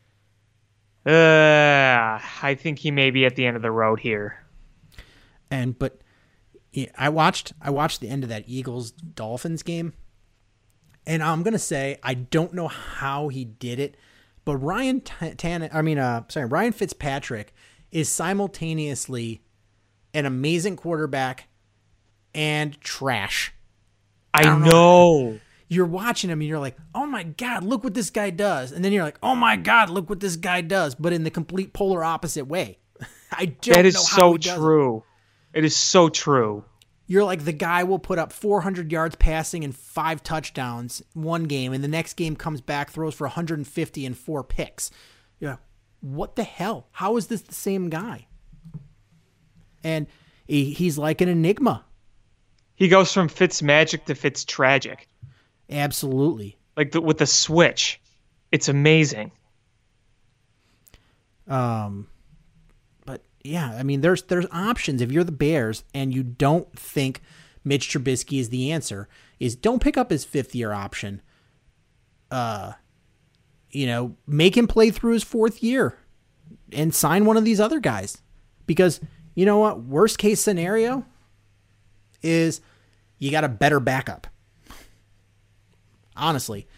I think he may be at the end of the road here. But I watched the end of that Eagles-Dolphins game, and I'm gonna say I don't know how he did it, but Ryan Fitzpatrick is simultaneously an amazing quarterback and trash. I know. you're watching him and you're like, oh my God, look what this guy does. And then you're like, oh my God, look what this guy does. But in the complete polar opposite way. I don't That is know how so he does it. true. It is so true. You're like, the guy will put up 400 yards passing and 5 touchdowns one game, and the next game comes back, throws for 150 and 4 picks. Yeah, what the hell? How is this the same guy? And he's like an enigma. He goes from Fitzmagic to Fitztragic. Absolutely. Like with the switch. It's amazing. But yeah, I mean, there's options. If you're the Bears and you don't think Mitch Trubisky is the answer, is don't pick up his 5th-year option. Make him play through his 4th year and sign one of these other guys. Because you know what? Worst case scenario is you got a better backup. Honestly.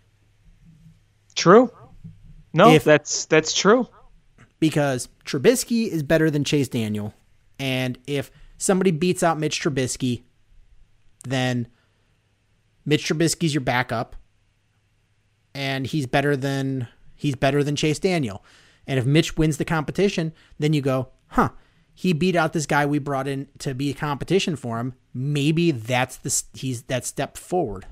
True. No, that's true. Because Trubisky is better than Chase Daniel. And if somebody beats out Mitch Trubisky, then Mitch Trubisky's your backup. And he's better than Chase Daniel. And if Mitch wins the competition, then you go, he beat out this guy we brought in to be a competition for him. Maybe he's that step forward.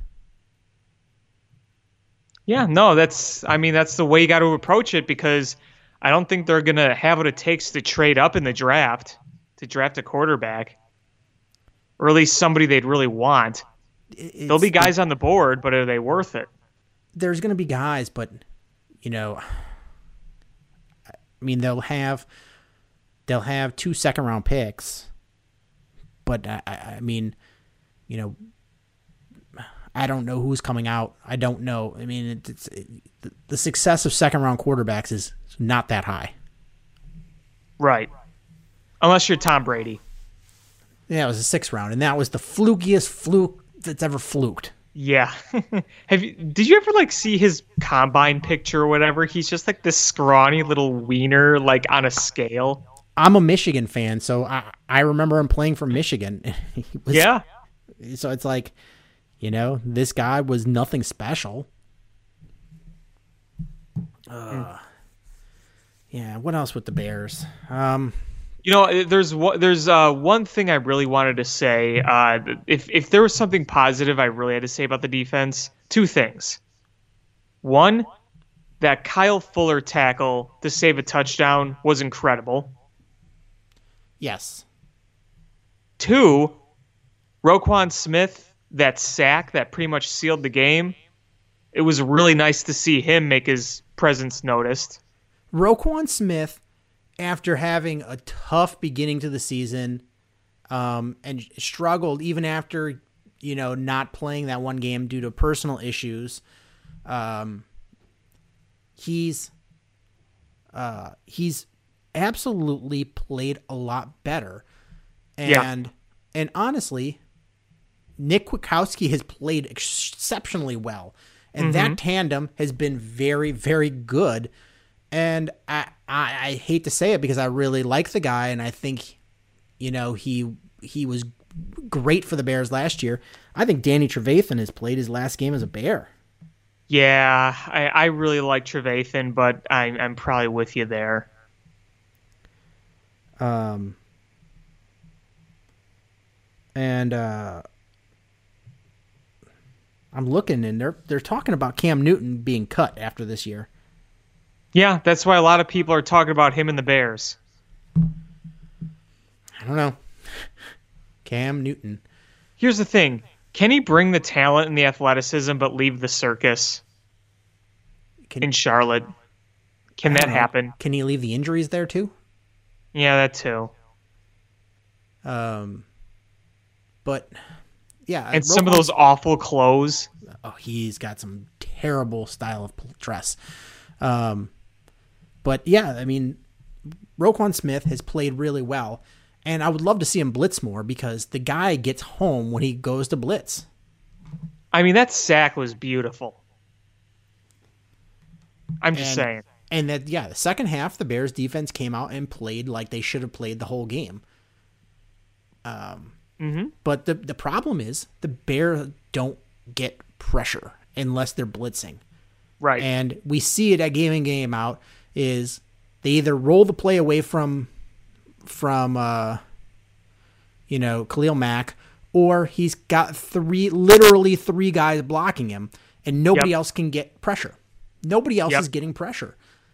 Yeah, no, that's the way you got to approach it, because I don't think they're going to have what it takes to trade up in the draft to draft a quarterback, or at least somebody they'd really want. There'll be guys on the board, but are they worth it? There's going to be guys, but they'll have 2 second-round picks, but I don't know who's coming out. I don't know. I mean, the success of second-round quarterbacks is not that high. Right. Unless you're Tom Brady. Yeah, it was a 6th round, and that was the flukiest fluke that's ever fluked. Yeah. Did you ever see his combine picture or whatever? He's just like this scrawny little wiener, on a scale. I'm a Michigan fan, so I remember him playing for Michigan. Yeah. So it's like, this guy was nothing special. Yeah, what else with the Bears? There's one thing I really wanted to say. If there was something positive I really had to say about the defense, 2 things. One, that Kyle Fuller tackle to save a touchdown was incredible. Yes. 2, Roquan Smith, that sack that pretty much sealed the game. It was really nice to see him make his presence noticed. Roquan Smith, after having a tough beginning to the season, and struggled even after, not playing that one game due to personal issues, he's absolutely played a lot better. And honestly, Nick Kwiatkowski has played exceptionally well. And that tandem has been very, very good. And I hate to say it because I really like the guy, and I think, he was great for the Bears last year. I think Danny Trevathan has played his last game as a Bear. Yeah, I really like Trevathan, but I'm probably with you there. I'm looking, and they're talking about Cam Newton being cut after this year. Yeah, that's why a lot of people are talking about him and the Bears. I don't know. Cam Newton. Here's the thing. Can he bring the talent and the athleticism but leave the circus in Charlotte? Can that happen? Can he leave the injuries there too? Yeah, that too. But yeah, and some of those awful clothes. Oh, he's got some terrible style of dress. But yeah, I mean, Roquan Smith has played really well, and I would love to see him blitz more because the guy gets home when he goes to blitz. I mean, that sack was beautiful. I'm just saying. And that, the second half, the Bears defense came out and played like they should have played the whole game. But the problem is the Bears don't get pressure unless they're blitzing. Right. And we see it at game in, game out is they either roll the play away from Khalil Mack, or he's got literally three guys blocking him, and nobody else can get pressure. Nobody else is getting pressure.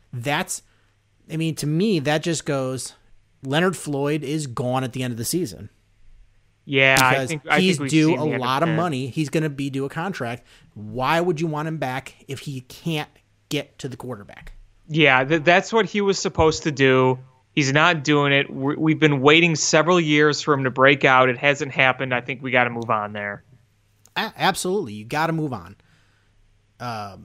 To me, that just goes, Leonard Floyd is gone at the end of the season. Yeah, because he's due a seen lot of money. He's going to be due a contract. Why would you want him back if he can't get to the quarterback? Yeah, that's what he was supposed to do. He's not doing it. We've been waiting several years for him to break out. It hasn't happened. I think we got to move on there. Absolutely, you got to move on. I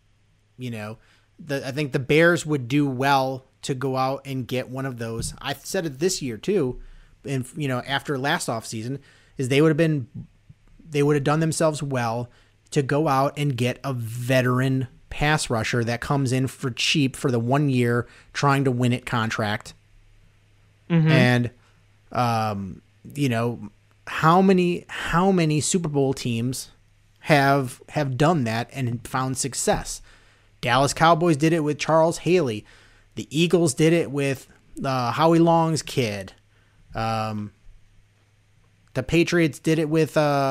think the Bears would do well to go out and get one of those. I said it this year too. And after last offseason, is they would have done themselves well to go out and get a veteran pass rusher that comes in for cheap for the 1 year trying to win it contract. Mm-hmm. And how many Super Bowl teams have done that and found success? Dallas Cowboys did it with Charles Haley. The Eagles did it with Howie Long's kid. The Patriots did it with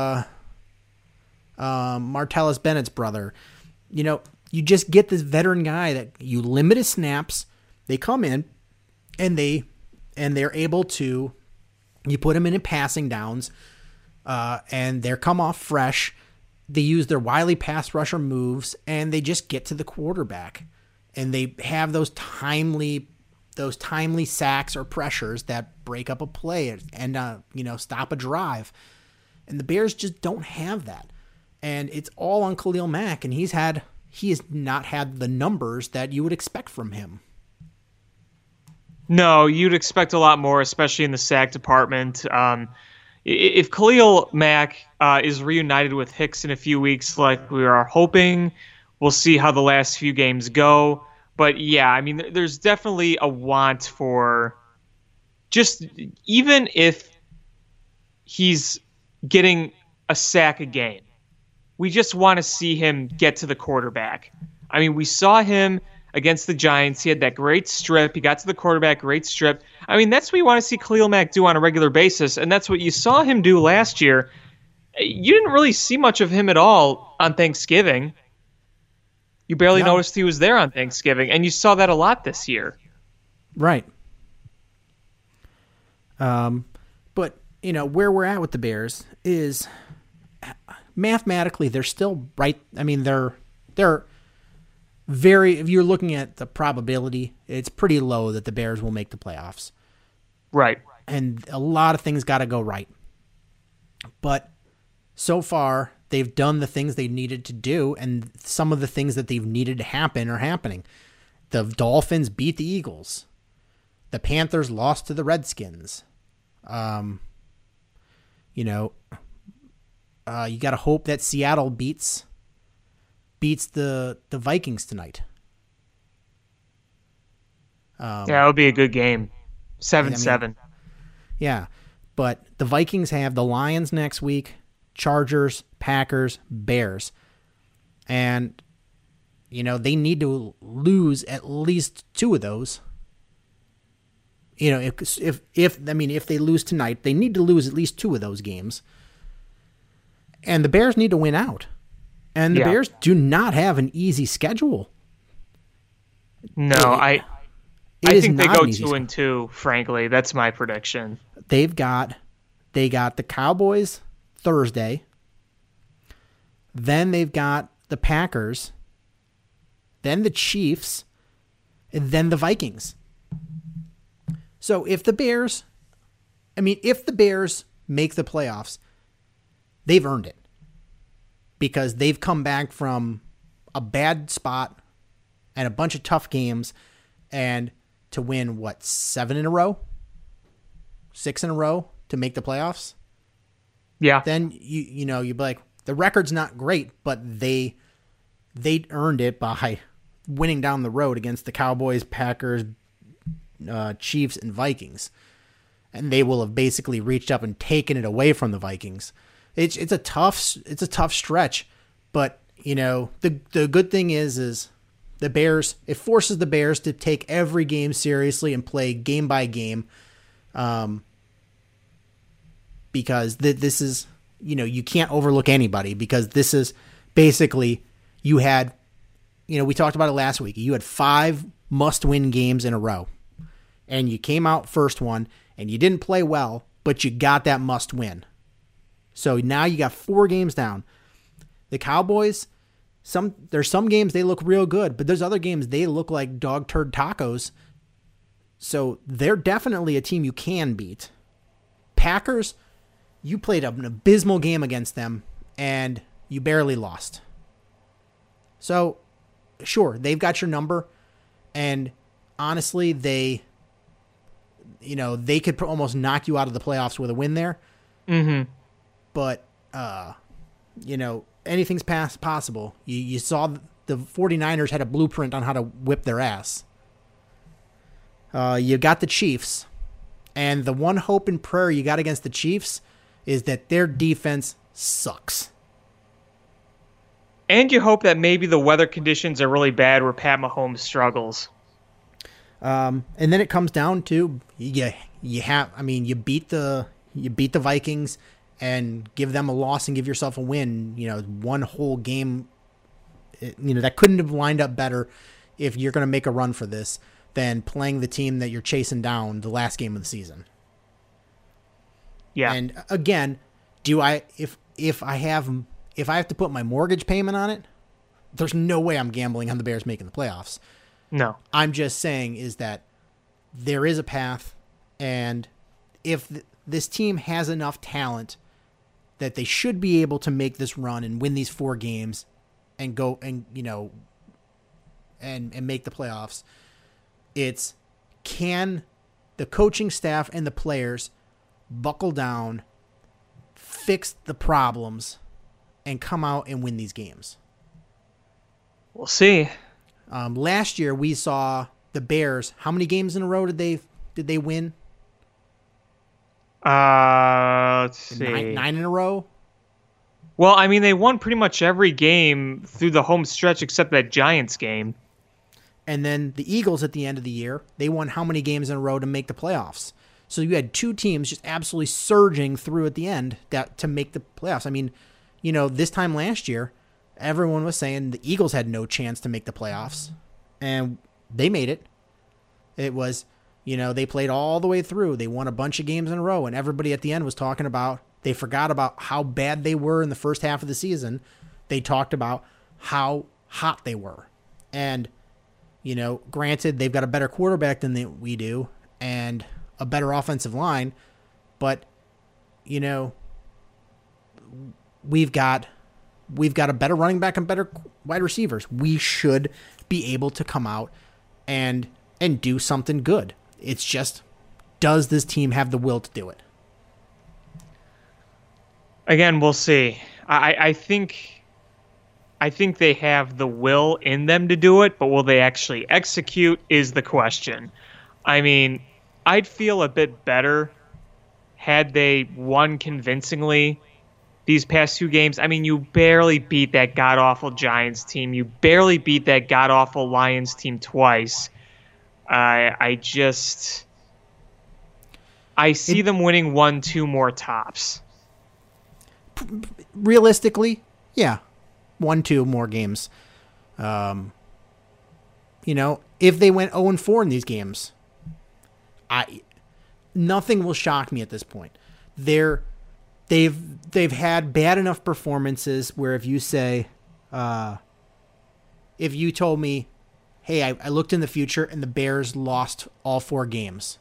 Martellus Bennett's brother. You just get this veteran guy that you limit his snaps. They come in and they're able to, you put them in passing downs, and they're come off fresh. They use their wily pass rusher moves, and they just get to the quarterback, and they have those timely sacks or pressures that break up a play and stop a drive. And the Bears just don't have that. And it's all on Khalil Mack, and he has not had the numbers that you would expect from him. No, you'd expect a lot more, especially in the sack department. If Khalil Mack is reunited with Hicks in a few weeks, like we are hoping, we'll see how the last few games go. But yeah, there's definitely a want for, just even if he's getting a sack a game, we just want to see him get to the quarterback. We saw him against the Giants. He had that great strip. He got to the quarterback, great strip. That's what you want to see Khalil Mack do on a regular basis, and that's what you saw him do last year. You didn't really see much of him at all on Thanksgiving. You barely noticed he was there on Thanksgiving, and you saw that a lot this year. Right. But, where we're at with the Bears is mathematically they're still right. They're very, if you're looking at the probability, it's pretty low that the Bears will make the playoffs. Right. And a lot of things got to go right. But so far, they've done the things they needed to do, and some of the things that they've needed to happen are happening. The Dolphins beat the Eagles. The Panthers lost to the Redskins. You got to hope that Seattle beats the Vikings tonight. It'll be a good game. 7-7. Yeah, but the Vikings have the Lions next week, Chargers, Packers, Bears. And, they need to lose at least two of those. If they lose tonight, they need to lose at least two of those games. And the Bears need to win out. And the Bears do not have an easy schedule. No, I think they go 2-2, frankly. That's my prediction. They got the Cowboys Thursday. Then they've got the Packers. Then the Chiefs. And then the Vikings. So if the Bears make the playoffs, they've earned it. Because they've come back from a bad spot and a bunch of tough games, and to win, 7 in a row? 6 in a row to make the playoffs? Yeah. Then, you'd be like, the record's not great, but they earned it by winning down the road against the Cowboys, Packers, Chiefs, and Vikings. And they will have basically reached up and taken it away from the Vikings. It's a tough stretch, But, the good thing is the Bears, it forces the Bears to take every game seriously and play game by game. Because this is, you can't overlook anybody, because this is basically, you had, we talked about it last week. You had 5 must-win games in a row, and you came out first one, and you didn't play well, but you got that must-win. So now you got 4 games down. The Cowboys, there's some games they look real good, but there's other games they look like dog turd tacos. So they're definitely a team you can beat. Packers, you played an abysmal game against them, and you barely lost. So, sure, they've got your number, and honestly, they could almost knock you out of the playoffs with a win there. Mm-hmm. But, anything's possible. You saw the 49ers had a blueprint on how to whip their ass. You got the Chiefs, and the one hope and prayer you got against the Chiefs is that their defense sucks. And you hope that maybe the weather conditions are really bad where Pat Mahomes struggles. And then it comes down to you beat the Vikings and give them a loss and give yourself a win. One whole game. That couldn't have lined up better if you're going to make a run for this than playing the team that you're chasing down the last game of the season. Yeah. And again, if I have to put my mortgage payment on it, there's no way I'm gambling on the Bears making the playoffs. No. I'm just saying is that there is a path, and if this team has enough talent that they should be able to make this run and win these 4 games and go and and make the playoffs, it's, can the coaching staff and the players buckle down, fix the problems, and come out and win these games? We'll see. Last year we saw the Bears. How many games in a row did they win? Let's see. 9 in a row. Well, I mean, they won pretty much every game through the home stretch except that Giants game. And then the Eagles at the end of the year, they won how many games in a row to make the playoffs? So you had 2 teams just absolutely surging through at the end to make the playoffs. I mean, this time last year, everyone was saying the Eagles had no chance to make the playoffs, and they made it. It was, they played all the way through. They won a bunch of games in a row, and everybody at the end was talking about, they forgot about how bad they were in the first half of the season. They talked about how hot they were. And, granted, they've got a better quarterback than we do, and a better offensive line, but we've got a better running back and better wide receivers. We should be able to come out and do something good. It's just, does this team have the will to do it? Again, we'll see. I think they have the will in them to do it, but will they actually execute is the question. I mean, I'd feel a bit better had they won convincingly these past 2 games. I mean, you barely beat that god-awful Giants team. You barely beat that god-awful Lions team twice. I see them winning 1-2 more tops. Realistically, yeah, 1-2 more games. If they went 0-4 in these games, nothing will shock me at this point. They've had bad enough performances where if you say, if you told me, hey, I looked in the future and the Bears lost all 4 games,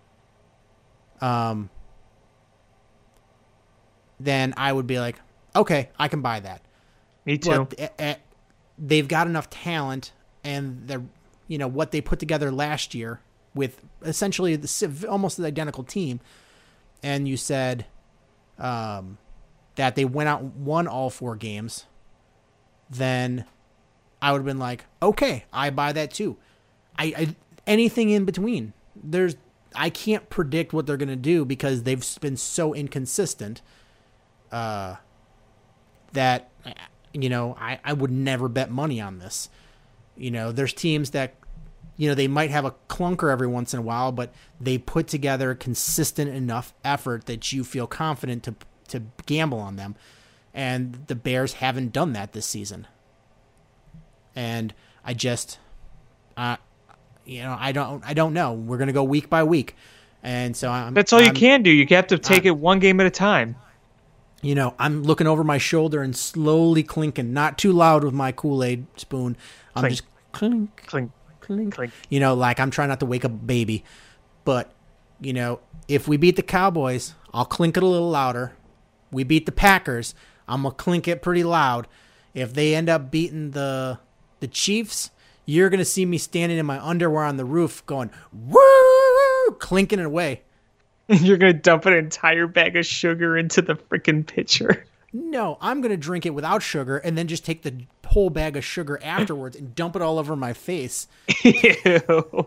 then I would be like, okay, I can buy that. Me too. But they've got enough talent, and they're, what they put together last year with essentially almost the identical team, and you said that they went out and won all 4 games, then I would have been like, okay, I buy that too. I anything in between, I can't predict what they're going to do because they've been so inconsistent that I would never bet money on this. There's teams that, they might have a clunker every once in a while, but they put together consistent enough effort that you feel confident to gamble on them. And the Bears haven't done that this season. And I just, I don't know. We're going to go week by week. And so that's all you can do. You have to take it one game at a time. I'm looking over my shoulder and slowly clinking, not too loud with my Kool-Aid spoon. I'm Clink. just clink, Clink. clink. Clink. Like I'm trying not to wake up a baby. But, if we beat the Cowboys, I'll clink it a little louder. We beat the Packers, I'm going to clink it pretty loud. If they end up beating the Chiefs, you're going to see me standing in my underwear on the roof going, woo, clinking it away. You're going to dump an entire bag of sugar into the freaking pitcher. No, I'm going to drink it without sugar and then just take the whole bag of sugar afterwards and dump it all over my face. Ew.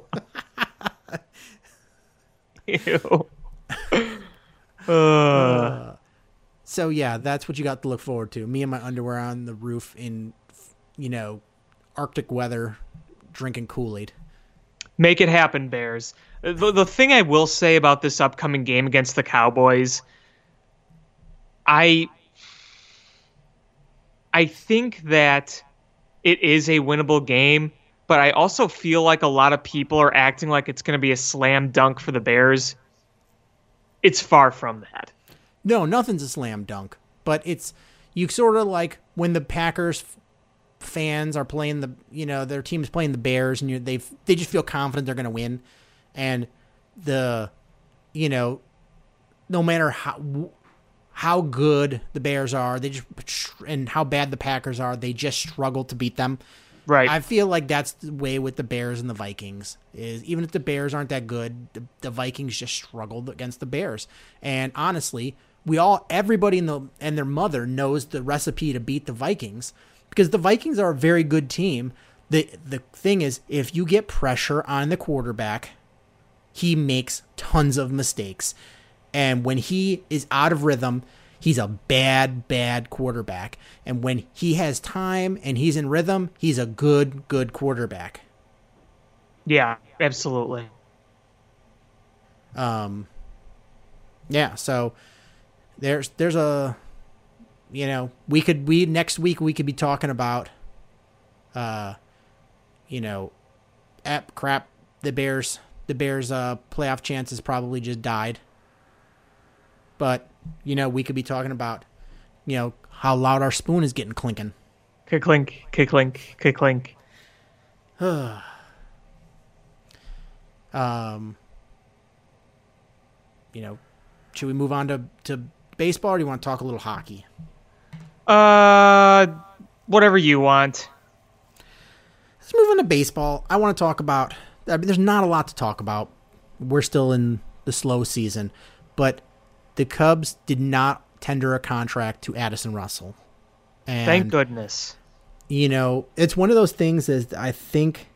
Ew. So, yeah, that's what you got to look forward to. Me and my underwear on the roof in, Arctic weather, drinking Kool-Aid. Make it happen, Bears. The thing I will say about this upcoming game against the Cowboys, I think that it is a winnable game, but I also feel like a lot of people are acting like it's going to be a slam dunk for the Bears. It's far from that. No, nothing's a slam dunk, but you sort of like when the Packers fans are playing their team's playing the Bears and they just feel confident they're going to win. And no matter how good the Bears are, and how bad the Packers are, they just struggle to beat them. Right. I feel like that's the way with the Bears and the Vikings is even if the Bears aren't that good, the Vikings just struggled against the Bears. And honestly, everybody and their mother knows the recipe to beat the Vikings because the Vikings are a very good team. The thing is, if you get pressure on the quarterback, he makes tons of mistakes. And when he is out of rhythm, he's a bad, bad quarterback. And when he has time and he's in rhythm, he's a good, good quarterback. Yeah, absolutely. Yeah, so there's a, next week we could be talking about, crap, the Bears playoff chances probably just died. But, we could be talking about, how loud our spoon is getting clinking. Clink, clink, clink. Should we move on to baseball, or do you want to talk a little hockey? Whatever you want. Let's move on to baseball. I want to talk about, there's not a lot to talk about. We're still in the slow season, but the Cubs did not tender a contract to Addison Russell. And, thank goodness. It's one of those things is I think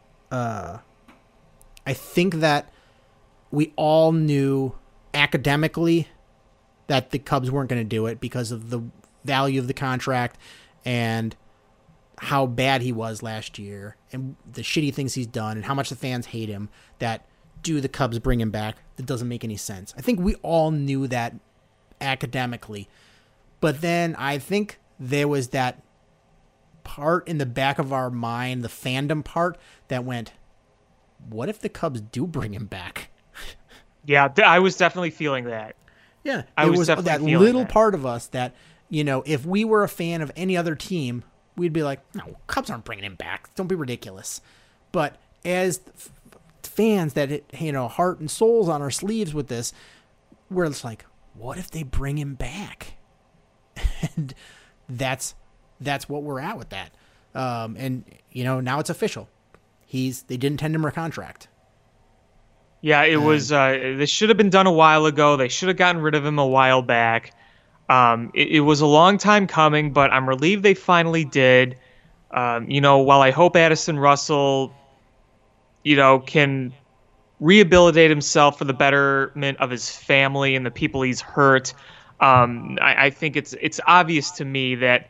that we all knew academically that the Cubs weren't going to do it because of the value of the contract and how bad he was last year and the shitty things he's done and how much the fans hate him, that do the Cubs bring him back? That doesn't make any sense. I think we all knew that academically. But then I think there was that part in the back of our mind, the fandom part, that went, what if the Cubs do bring him back? Yeah, I was definitely feeling that. Yeah, I was definitely that feeling little that. part of us that, if we were a fan of any other team, we'd be like, no, Cubs aren't bringing him back. Don't be ridiculous. But as fans that, heart and souls on our sleeves with this, we're just like, what if they bring him back? And that's what we're at with that. And now it's official. They didn't tender him a contract. Yeah, it was. This should have been done a while ago. They should have gotten rid of him a while back. It was a long time coming, but I'm relieved they finally did. While I hope Addison Russell, can rehabilitate himself for the betterment of his family and the people he's hurt, I think it's obvious to me that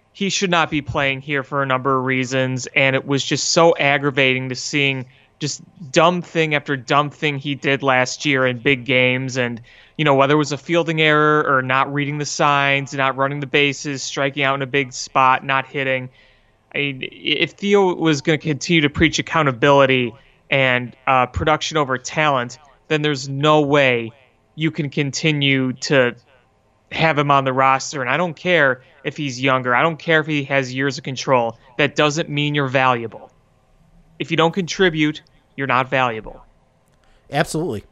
he should not be playing here for a number of reasons, and it was just so aggravating to seeing just dumb thing after dumb thing he did last year in big games. And, whether it was a fielding error or not reading the signs, not running the bases, striking out in a big spot, not hitting. I mean, if Theo was going to continue to preach accountability and production over talent, then there's no way you can continue to have him on the roster. And I don't care if he's younger. I don't care if he has years of control. That doesn't mean you're valuable. If you don't contribute, you're not valuable. Absolutely.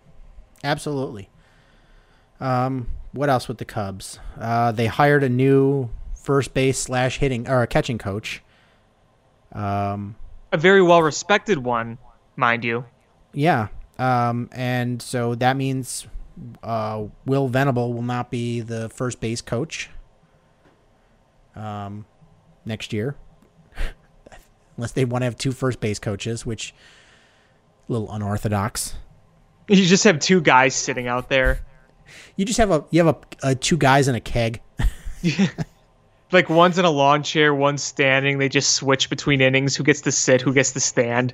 What else with the Cubs? They hired a new first base / hitting or catching coach. A very well-respected one, mind you. Yeah. And so that means Will Venable will not be the first base coach next year. Unless they want to have 2 first base coaches, which a little unorthodox. You just have 2 guys sitting out there. You just have a 2 guys in a keg. Like one's in a lawn chair, one's standing. They just switch between innings. Who gets to sit? Who gets to stand?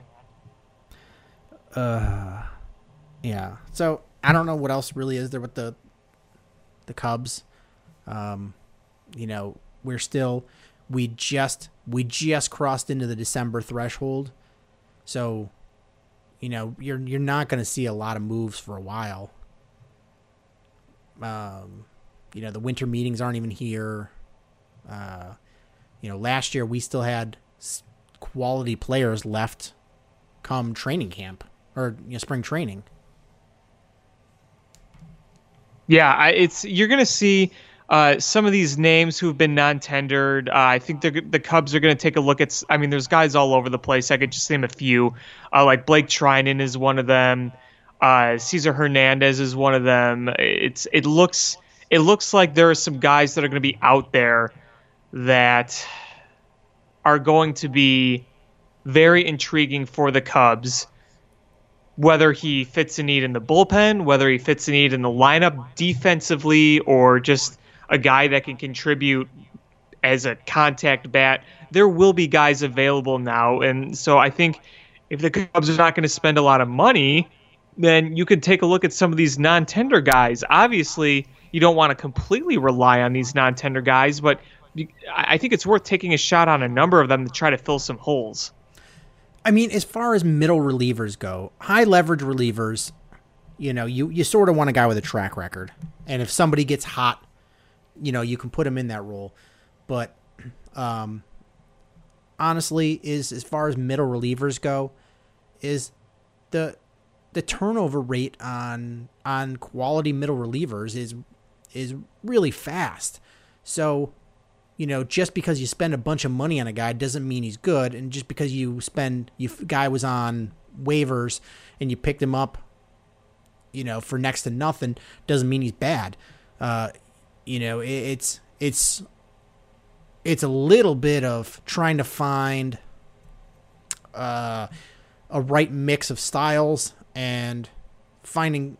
Yeah. So I don't know what else really is there with the Cubs. We just crossed into the December threshold. So, you're not going to see a lot of moves for a while. The winter meetings aren't even here. Last year we still had quality players left come training camp or spring training. Yeah, you're going to see some of these names who've been non-tendered. I think the Cubs are going to take a look at. I mean, there's guys all over the place. I could just name a few. Like Blake Trinan is one of them. Cesar Hernandez is one of them. It looks like there are some guys that are going to be out there that are going to be very intriguing for the Cubs. Whether he fits a need in the bullpen, whether he fits a need in the lineup defensively, or just a guy that can contribute as a contact bat, there will be guys available now. And so I think if the Cubs are not going to spend a lot of money, then you could take a look at some of these non-tender guys. Obviously, you don't want to completely rely on these non-tender guys, but I think it's worth taking a shot on a number of them to try to fill some holes. I mean, as far as middle relievers go, high leverage relievers, you sort of want a guy with a track record. And if somebody gets hot, you can put him in that role. But honestly, as far as middle relievers go, is the turnover rate on quality middle relievers is really fast. So, just because you spend a bunch of money on a guy doesn't mean he's good. And just because guy was on waivers and you picked him up, for next to nothing doesn't mean he's bad. It's a little bit of trying to find a right mix of styles and finding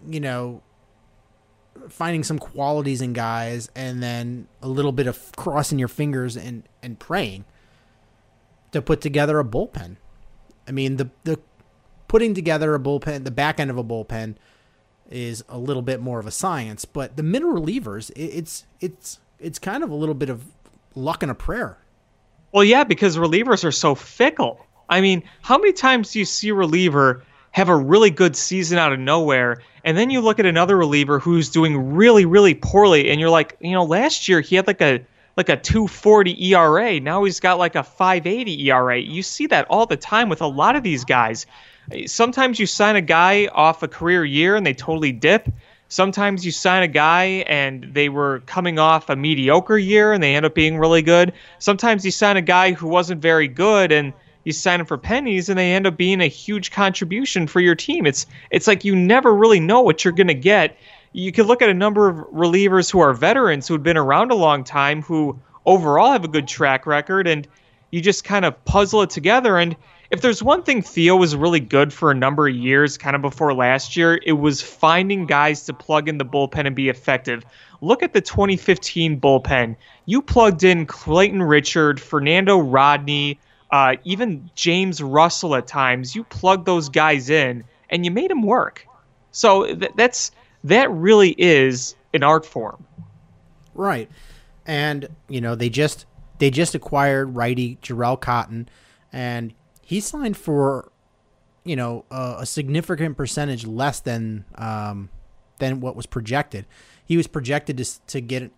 some qualities in guys, and then a little bit of crossing your fingers and praying to put together a bullpen. I mean, the putting together a bullpen, the back end of a bullpen, is a little bit more of a science. But the middle relievers, it's kind of a little bit of luck and a prayer. Well, yeah, because relievers are so fickle. I mean, how many times do you see a reliever have a really good season out of nowhere, and then you look at another reliever who's doing really, really poorly, and you're like, last year he had like a 2.40 ERA. Now he's got like a 5.80 ERA. You see that all the time with a lot of these guys. Sometimes you sign a guy off a career year and they totally dip. Sometimes you sign a guy and they were coming off a mediocre year and they end up being really good. Sometimes you sign a guy who wasn't very good and you sign him for pennies and they end up being a huge contribution for your team. It's like you never really know what you're going to get. You could look at a number of relievers who are veterans who have been around a long time who overall have a good track record, and you just kind of puzzle it together. And if there's one thing Theo was really good for a number of years, kind of before last year, it was finding guys to plug in the bullpen and be effective. Look at the 2015 bullpen. You plugged in Clayton Richard, Fernando Rodney, even James Russell at times. You plugged those guys in, and you made them work. So that really is an art form. Right. And, they just acquired righty Jarrell Cotton, and he signed for, a significant percentage less than what was projected. He was projected to get an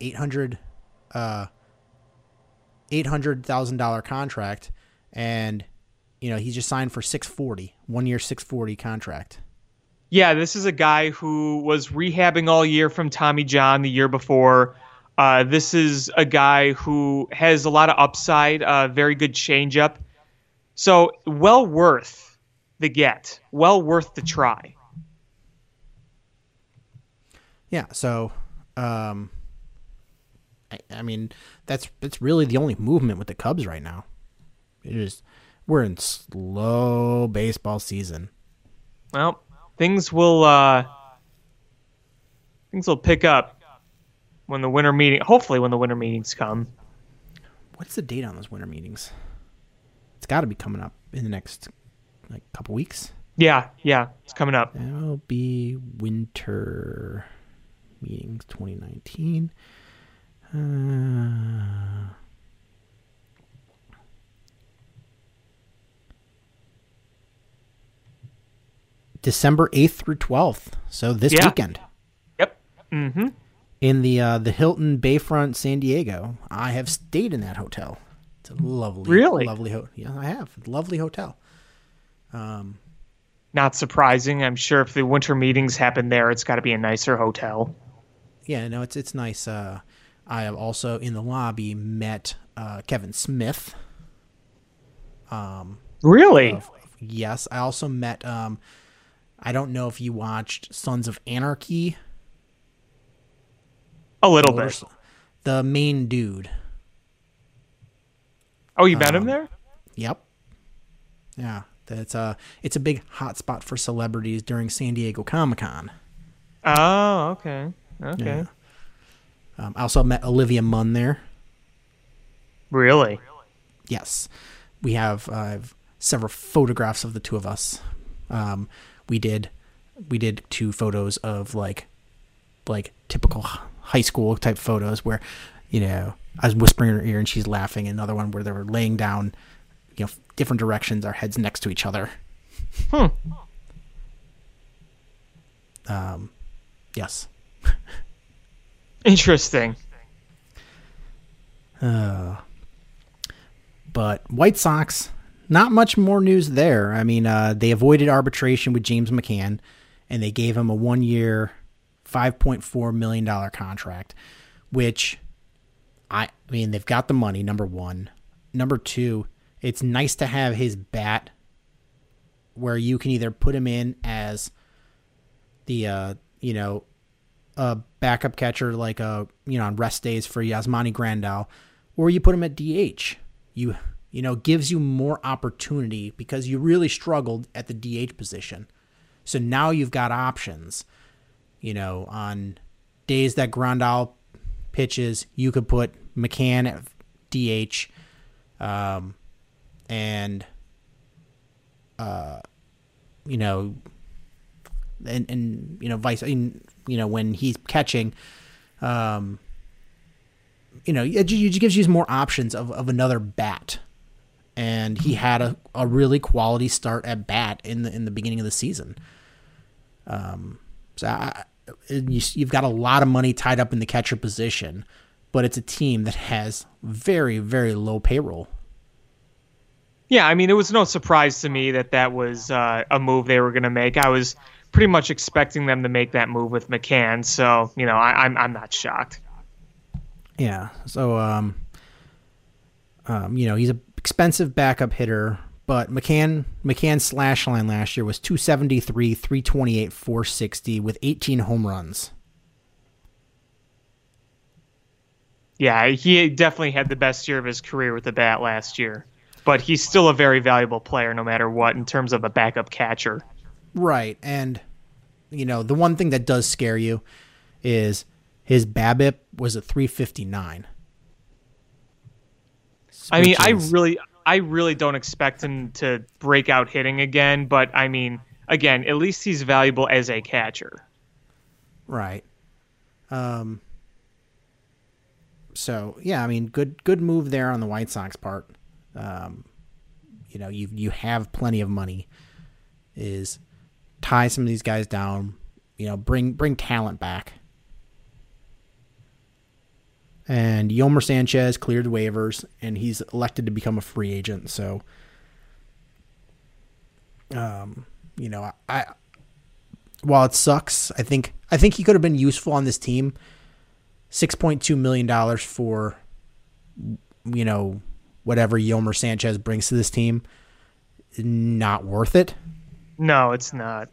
$800,000 contract, and he just signed for $640,000, 1 year $640,000 contract. Yeah, this is a guy who was rehabbing all year from Tommy John the year before. This is a guy who has a lot of upside, very good changeup. So well worth the get, well worth the try. Yeah, so I mean that's really the only movement with the Cubs right now. We're in slow baseball season. Well, things will pick up when the winter meeting. Hopefully, when the winter meetings come. What's the date on those winter meetings? It's got to be coming up in the next couple weeks. Yeah, it's coming up. That'll be winter meetings 2019. December 8th through 12th. So this weekend. Yep. Mm-hmm. In the Hilton Bayfront San Diego. I have stayed in that hotel. It's a lovely hotel. Yeah, I have. Lovely hotel. Not surprising. I'm sure if the winter meetings happen there, it's got to be a nicer hotel. Yeah, no, it's nice. I have also in the lobby met Kevin Smith. Really? Yes, I also met. I don't know if you watched Sons of Anarchy. A little bit. The main dude. Oh, you met him there? Yep. Yeah, it's a big hotspot for celebrities during San Diego Comic-Con. Oh, okay. Yeah. I also met Olivia Munn there. Really? Yes. We have several photographs of the two of us. We did 2 photos of like typical high school type photos where, I was whispering in her ear and she's laughing, and another one where they were laying down, different directions, our heads next to each other. Yes. Interesting. But White Sox, not much more news there. I mean, they avoided arbitration with James McCann, and they gave him a 1 year, $5.4 million contract, which, I mean, they've got the money, number one. Number two, it's nice to have his bat where you can either put him in as the, a backup catcher like, on rest days for Yasmani Grandal, or you put him at DH. Gives you more opportunity because you really struggled at the DH position. So now you've got options. On days that Grandal pitches, you could put McCann at DH, and vice. When he's catching, it gives you more options of another bat. And he had a really quality start at bat in the beginning of the season. You've got a lot of money tied up in the catcher position, but it's a team that has very, very low payroll. Yeah, I mean, it was no surprise to me that was a move they were going to make. I was pretty much expecting them to make that move with McCann, so I'm not shocked. Yeah, so he's a expensive backup hitter, but McCann's slash line last year was 273, 328, 460 with 18 home runs. Yeah, he definitely had the best year of his career with the bat last year. but he's still a very valuable player no matter what in terms of a backup catcher. Right. And, the one thing that does scare you is his BABIP was a 359. I mean, I really don't expect him to break out hitting again, but I mean, again, at least he's valuable as a catcher. Right. So yeah, I mean, good move there on the White Sox part. You have plenty of money. Is tie some of these guys down. Bring talent back. And Yolmer Sanchez cleared the waivers, and he's elected to become a free agent. So, while it sucks, I think he could have been useful on this team. $6.2 million for, whatever Yolmer Sanchez brings to this team, not worth it. No, it's not.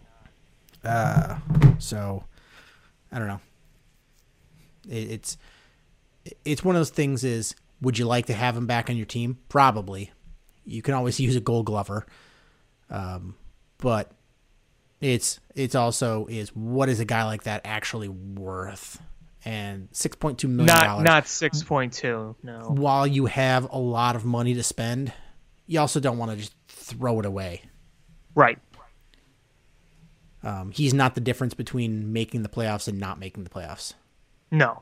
So, I don't know. It's one of those things is, would you like to have him back on your team? Probably. You can always use a Gold Glover. But it's also is, what is a guy like that actually worth? And $6.2 million. Not 6.2, no. While you have a lot of money to spend, you also don't want to just throw it away. Right. He's not the difference between making the playoffs and not making the playoffs. No.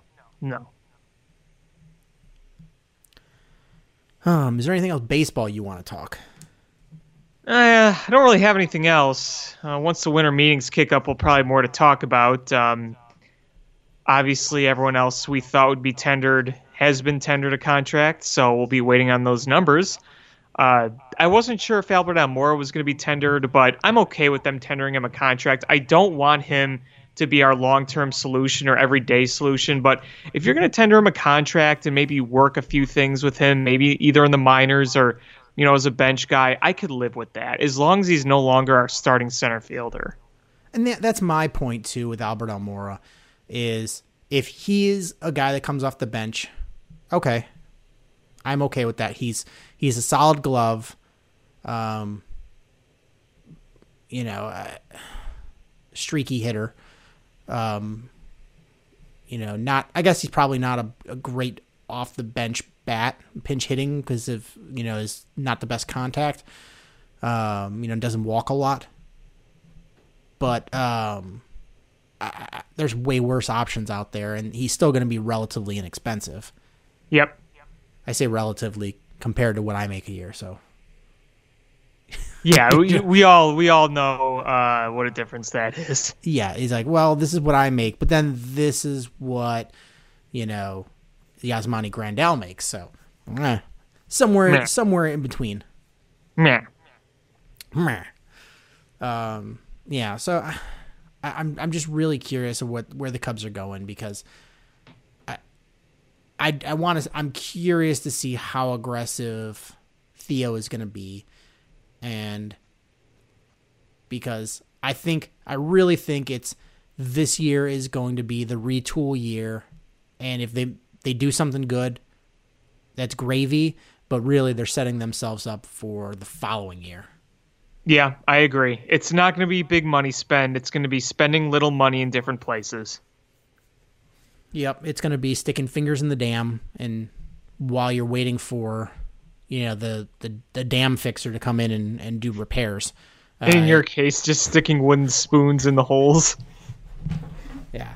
Is there anything else baseball you want to talk? I don't really have anything else. Once the winter meetings kick up, we'll probably have more to talk about. Obviously, everyone else we thought would be tendered has been tendered a contract, so we'll be waiting on those numbers. I wasn't sure if Albert Almora was going to be tendered, but I'm okay with them tendering him a contract. I don't want him to be our long-term solution or everyday solution, but if you're going to tender him a contract and maybe work a few things with him, maybe either in the minors or, as a bench guy, I could live with that as long as he's no longer our starting center fielder. And that's my point, too, with Albert Almora, is if he is a guy that comes off the bench, okay, I'm okay with that. He's a solid glove, streaky hitter. Not. I guess he's probably not a great off the bench bat, pinch hitting because of is not the best contact. Doesn't walk a lot, but there's way worse options out there, and he's still going to be relatively inexpensive. Yep. I say relatively compared to what I make a year, so. Yeah, we all know what a difference that is. Yeah, he's like, well, this is what I make, but then this is what, Yasmani Grandal makes, so somewhere in between. Meh. Yeah, so I'm just really curious of where the Cubs are going because I'm curious to see how aggressive Theo is going to be, and because I really think it's this year is going to be the retool year, and if they do something good, that's gravy, but really they're setting themselves up for the following year. Yeah, I agree. It's not going to be big money spend. It's going to be spending little money in different places. Yep, it's going to be sticking fingers in the dam, and while you're waiting for, the dam fixer to come in and do repairs. In your case, just sticking wooden spoons in the holes. Yeah.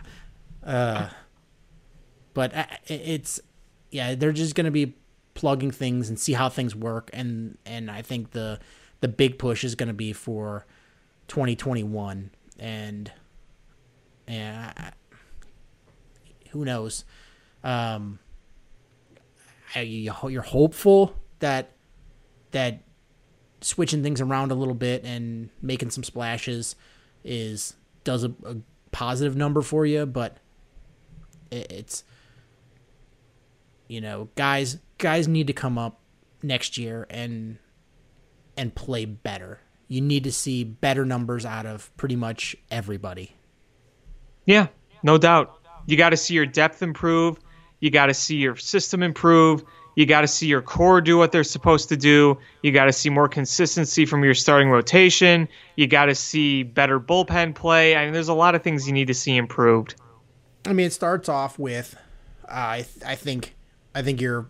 But they're just going to be plugging things and see how things work, and I think the big push is going to be for 2021, and who knows? You're hopeful that switching things around a little bit and making some splashes does a positive number for you, but it's guys need to come up next year and play better. You need to see better numbers out of pretty much everybody. Yeah, no doubt. You got to see your depth improve. You got to see your system improve. You got to see your core do what they're supposed to do. You got to see more consistency from your starting rotation. You got to see better bullpen play. I mean, there's a lot of things you need to see improved. I mean, it starts off with, I think your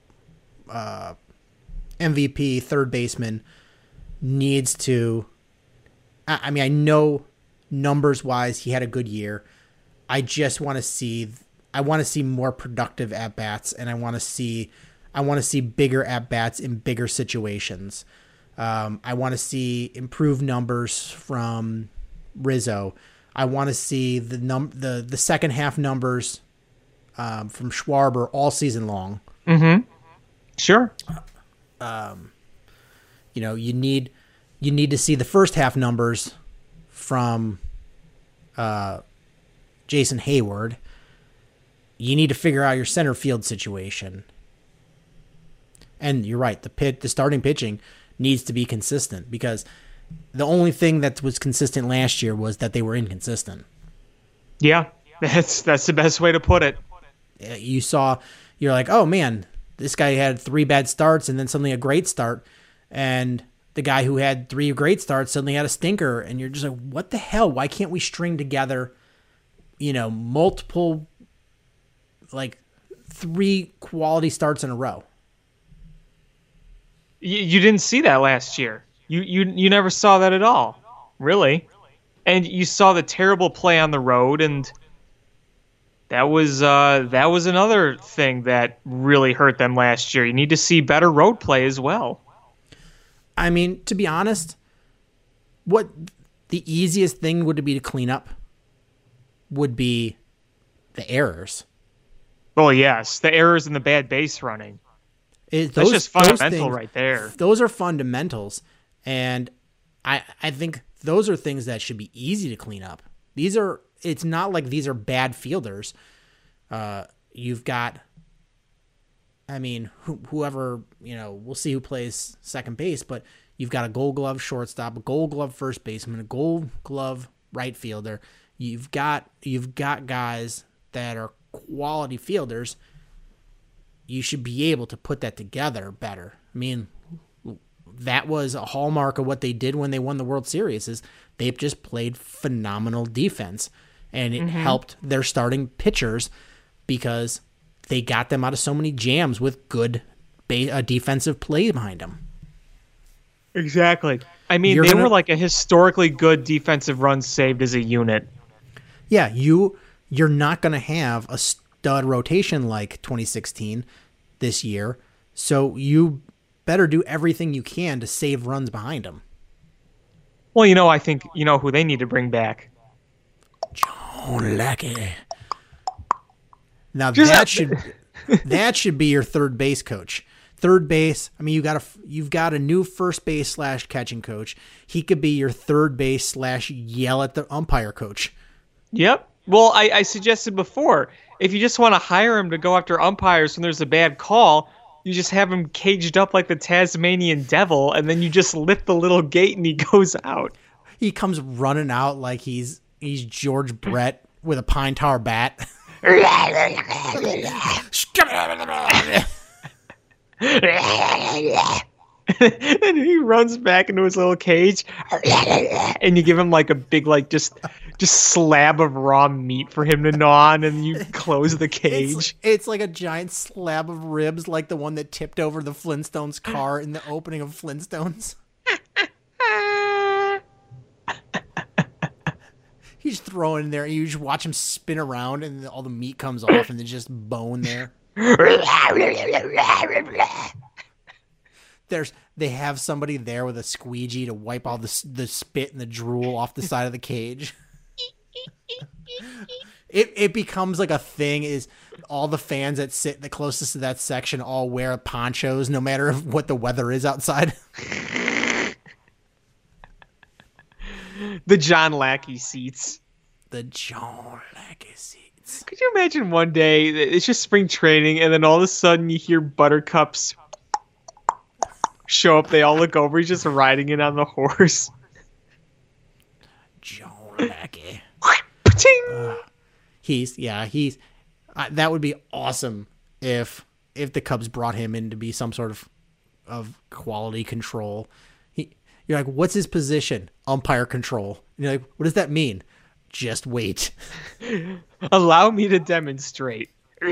MVP third baseman needs to. I mean, I know numbers wise he had a good year. I just want to see. I want to see more productive at bats, and I want to see bigger at bats in bigger situations. I want to see improved numbers from Rizzo. I want to see the second half numbers from Schwarber all season long. Mm-hmm. Sure. You need to see the first half numbers from Jason Hayward. You need to figure out your center field situation. And you're right, the starting pitching needs to be consistent, because the only thing that was consistent last year was that they were inconsistent. Yeah, that's the best way to put it. You're like, oh man, this guy had 3 bad starts and then suddenly a great start, and the guy who had 3 great starts suddenly had a stinker, and you're just like, what the hell? Why can't we string together, multiple, 3 quality starts in a row? You didn't see that last year. You never saw that at all, really. And you saw the terrible play on the road, and that was another thing that really hurt them last year. You need to see better road play as well. I mean, to be honest, what the easiest thing would be to clean up would be the errors. Oh yes, the errors and the bad base running. That's just fundamental right there. Those are fundamentals, and I think those are things that should be easy to clean up. It's not like these are bad fielders. You've got, whoever, we'll see who plays second base, but you've got a Gold Glove shortstop, a Gold Glove first baseman, a Gold Glove right fielder. You've got guys that are quality fielders. You should be able to put that together better. I mean, that was a hallmark of what they did when they won the World Series, is they just played phenomenal defense, and it helped their starting pitchers because they got them out of so many jams with good defensive play behind them. Exactly. I mean, they were like a historically good defensive run saved as a unit. Yeah, you're not going to have a stud rotation like 2016 this year, so you better do everything you can to save runs behind them. Well, I think who they need to bring back. John Lackey. Now that should be your third base coach. Third base. I mean, you've got a new first base / catching coach. He could be your third base / yell at the umpire coach. Yep. Well, I suggested before, if you just want to hire him to go after umpires when there's a bad call, you just have him caged up like the Tasmanian devil, and then you just lift the little gate and he goes out. He comes running out like he's George Brett with a Pine Tar bat. And he runs back into his little cage, and you give him like a big, just slab of raw meat for him to gnaw on, and you close the cage. It's like a giant slab of ribs, like the one that tipped over the Flintstones car in the opening of Flintstones. You just throw it in there, and you just watch him spin around, and all the meat comes off, and there's just bone there. They have somebody there with a squeegee to wipe all the spit and the drool off the side of the cage. It becomes like a thing. Is all the fans that sit the closest to that section all wear ponchos no matter what the weather is outside. The John Lackey seats. The John Lackey seats. Could you imagine one day it's just spring training, and then all of a sudden you hear Buttercup's show up, they all look over, he's just riding it on the horse. John Lackey. That That would be awesome if if the Cubs brought him in to be some sort of quality control. You're like, what's his position? Umpire control. And you're like, what does that mean? Just wait. Allow me to demonstrate.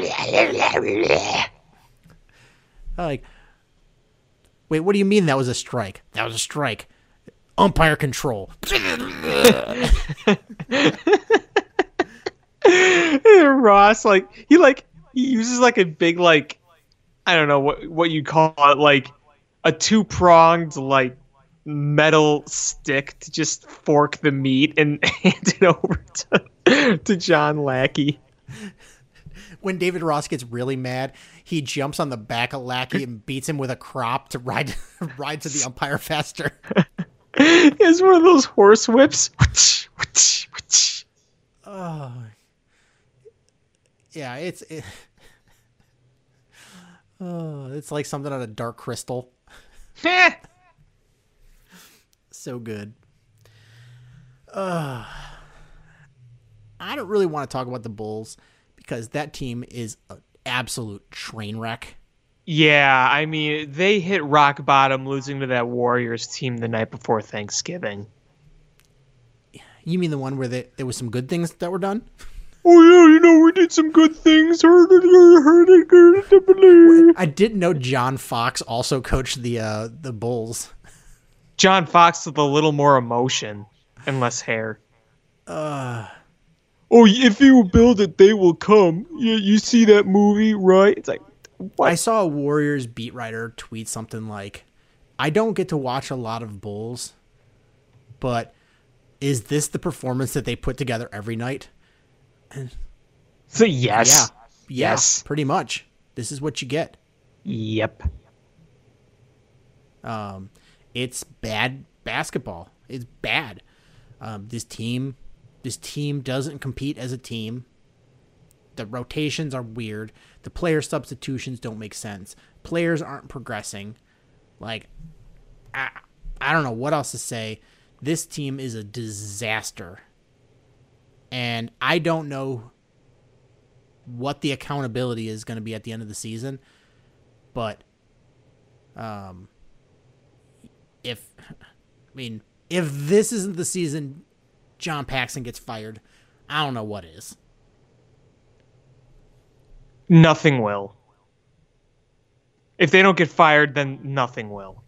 Like, wait, what do you mean that was a strike? That was a strike. Umpire control. Ross, he uses like a big, like, I don't know what you call it, like a 2-pronged like metal stick to just fork the meat and hand it over to John Lackey. When David Ross gets really mad, he jumps on the back of Lackey and beats him with a crop to ride to the umpire faster. It's one of those horse whips. Oh, yeah, it's like something out of Dark Crystal. So good. I don't really want to talk about the Bulls because that team is an absolute train wreck. Yeah, I mean, they hit rock bottom losing to that Warriors team the night before Thanksgiving. You mean the one where there was some good things that were done? Oh, yeah, we did some good things. I didn't know John Fox also coached the Bulls. John Fox with a little more emotion and less hair. Oh, if you build it, they will come. You see that movie, right? It's like, what? I saw a Warriors beat writer tweet something like, I don't get to watch a lot of Bulls, but is this the performance that they put together every night? So yes. Yeah, yes. Pretty much. This is what you get. Yep. It's bad basketball. It's bad. This team doesn't compete as a team. The rotations are weird. The player substitutions don't make sense. Players aren't progressing. Like, I don't know what else to say. This team is a disaster. And I don't know what the accountability is going to be at the end of the season. But if this isn't the season John Paxson gets fired, I don't know what is. Nothing will. If they don't get fired, then nothing will.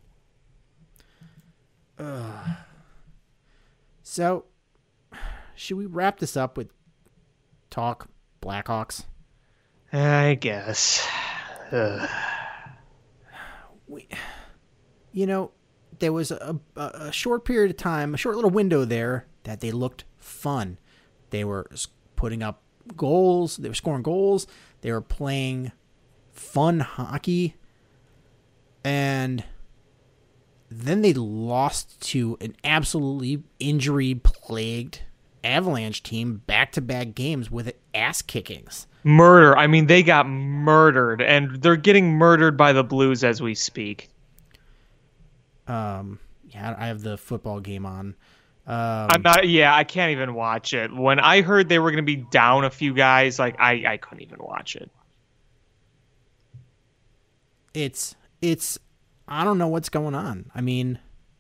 So, should we wrap this up with talk Blackhawks? I guess. There was a short period of time, a short little window there that they looked fun. They were putting up goals. They were scoring goals. They were playing fun hockey. And then they lost to an absolutely injury-plagued Avalanche team back-to-back games with ass kickings. Murder. I mean, they got murdered, and they're getting murdered by the Blues as we speak. Yeah, I have the football game on. I'm not. Yeah, I can't even watch it. When I heard they were going to be down a few guys, like I couldn't even watch it. It's. I don't know what's going on. I mean,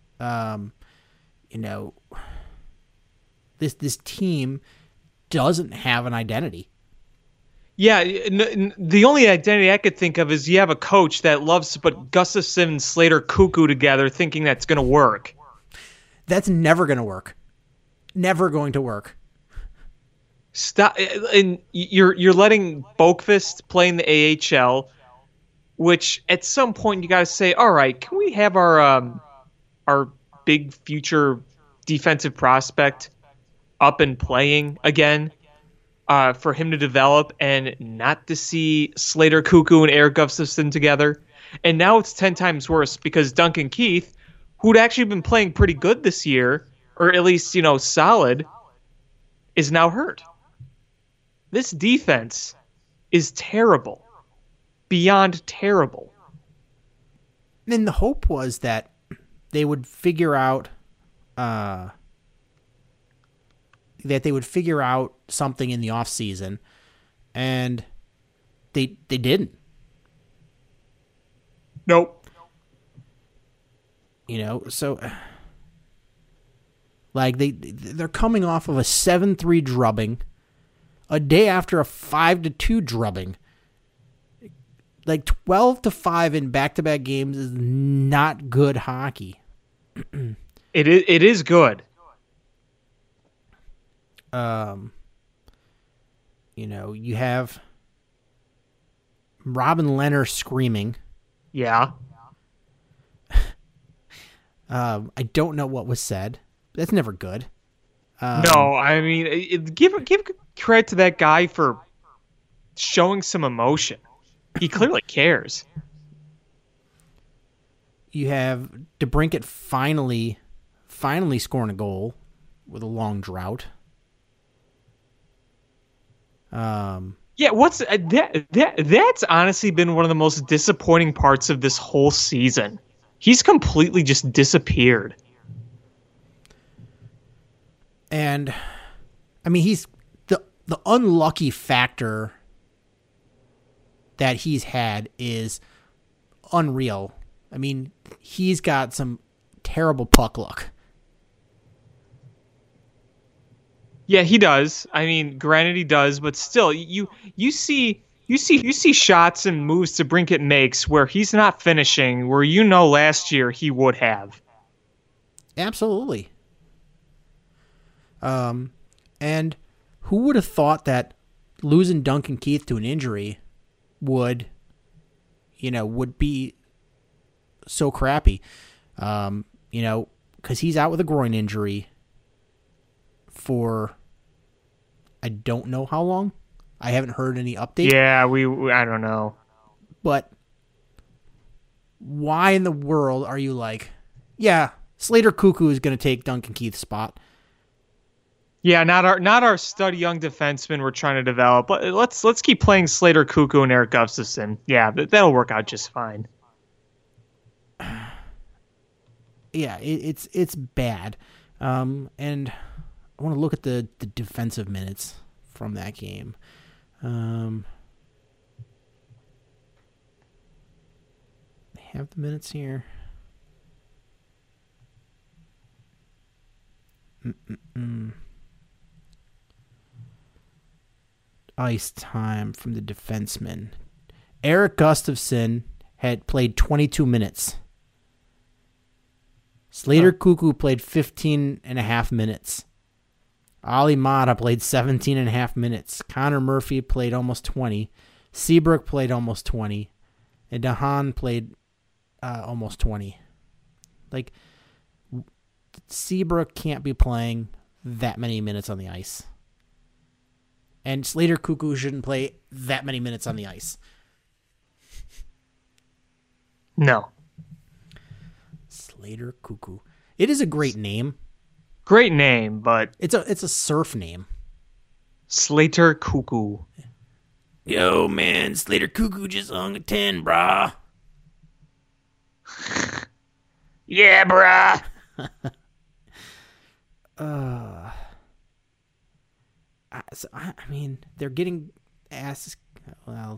this team doesn't have an identity. Yeah, the only identity I could think of is you have a coach that loves to put Gustafsson and Slater Cuckoo together, thinking that's going to work. That's never going to work. Never going to work. Stop, and you're letting Boqvist play in the AHL, which at some point you got to say, all right, can we have our big future defensive prospect up and playing again? For him to develop and not to see Slater Cuckoo and Eric Gustafsson together. And now it's 10 times worse because Duncan Keith, who'd actually been playing pretty good this year, or at least, solid, is now hurt. This defense is terrible. Beyond terrible. And the hope was that they would figure out something in the off season, and they didn't. Nope. You know, so like they're coming off of a 7-3 drubbing, a day after a 5-2 drubbing. Like 12-5 in back-to-back games is not good hockey. It is good. You know, you have Robin Leonard screaming. Yeah. I don't know what was said. That's never good. No, I mean, give credit to that guy for showing some emotion. He clearly cares. You have DeBrincat finally scoring a goal with a long drought. Yeah, what's that's honestly been one of the most disappointing parts of this whole season. He's completely just disappeared. And I mean, he's the unlucky factor that he's had is unreal. I mean, he's got some terrible puck luck. Yeah, he does. I mean, granted he does, but still, you see shots and moves DeBrincat makes where he's not finishing, where last year he would have. Absolutely. And who would have thought that losing Duncan Keith to an injury would be so crappy? Because he's out with a groin injury for I don't know how long. I haven't heard any update. Yeah, I don't know. But why in the world are you like, yeah, Slater Cuckoo is going to take Duncan Keith's spot? Yeah, not our stud young defenseman we're trying to develop. But let's keep playing Slater Cuckoo and Eric Gustafson. Yeah, that'll work out just fine. Yeah, it's bad. And I want to look at the defensive minutes from that game. I have the minutes here. Ice time from the defenseman. Eric Gustafson had played 22 minutes. Slater Cuckoo played 15 and a half minutes. Ali Mata played 17 and a half minutes. Connor Murphy played almost 20. Seabrook played almost 20. And Dahan played almost 20. Like, Seabrook can't be playing that many minutes on the ice. And Slater Cuckoo shouldn't play that many minutes on the ice. No. Slater Cuckoo. It is a great name. Great name, but It's a surf name. Slater Cuckoo. Yo, man, Slater Cuckoo just hung a 10, brah. Yeah, brah. I mean, they're getting asses. Well,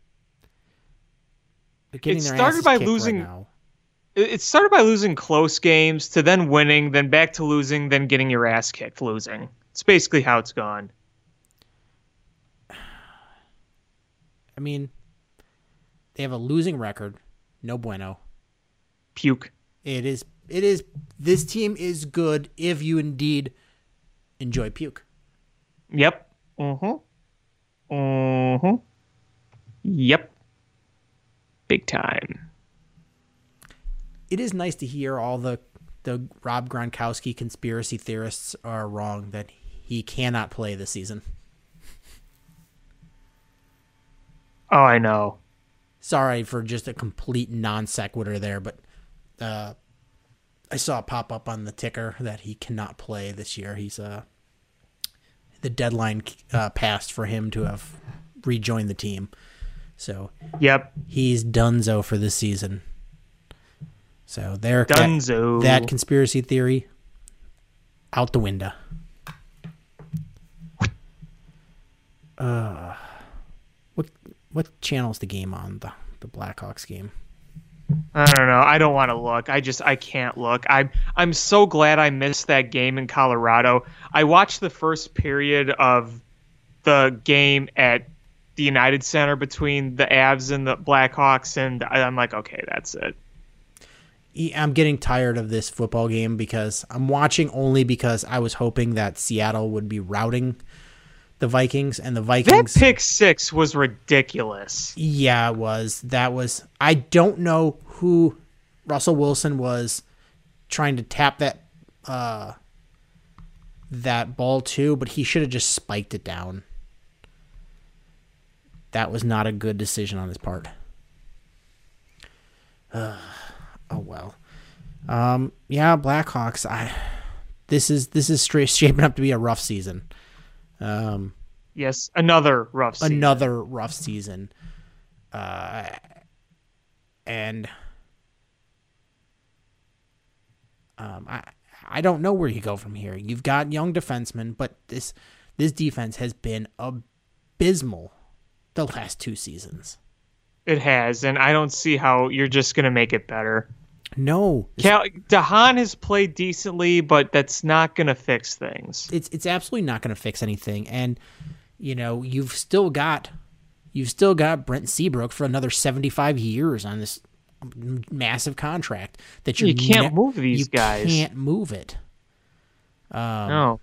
they're getting It their started asses by kicked losing- right now. It started by losing close games to then winning, then back to losing, then getting your ass kicked losing. It's basically how it's gone. I mean, they have a losing record. No bueno. Puke. It is. This team is good if you indeed enjoy puke. Yep. Mm-hmm. Mm-hmm. Yep. Big time. It is nice to hear all the Rob Gronkowski conspiracy theorists are wrong that he cannot play this season. Oh, I know. Sorry for just a complete non sequitur there, but I saw it pop up on the ticker that he cannot play this year. He's the deadline passed for him to have rejoined the team, so Yep. he's donezo for this season. So there, Dunzo. that conspiracy theory out the window. What channel's the game on, the Blackhawks game? I don't know. I don't want to look. I can't look. I'm so glad I missed that game in Colorado. I watched the first period of the game at the United Center between the Avs and the Blackhawks, and I'm like, okay, that's it. I'm getting tired of this football game because I'm watching only because I was hoping that Seattle would be routing the Vikings, and the Vikings. That pick six was ridiculous. Yeah, it was. I don't know who Russell Wilson was trying to tap that ball to, but he should have just spiked it down. That was not a good decision on his part. Oh well. Yeah, Blackhawks. This is shaping up to be a rough season. Yes, another rough season. Another rough season. And I don't know where you go from here. You've got young defensemen, but this defense has been abysmal the last 2 seasons. It has, and I don't see how you're just going to make it better. No. DeHaan has played decently, but that's not going to fix things. It's absolutely not going to fix anything. And, you've still got Brent Seabrook for another 75 years on this massive contract that you can't move these guys. You can't move it. No.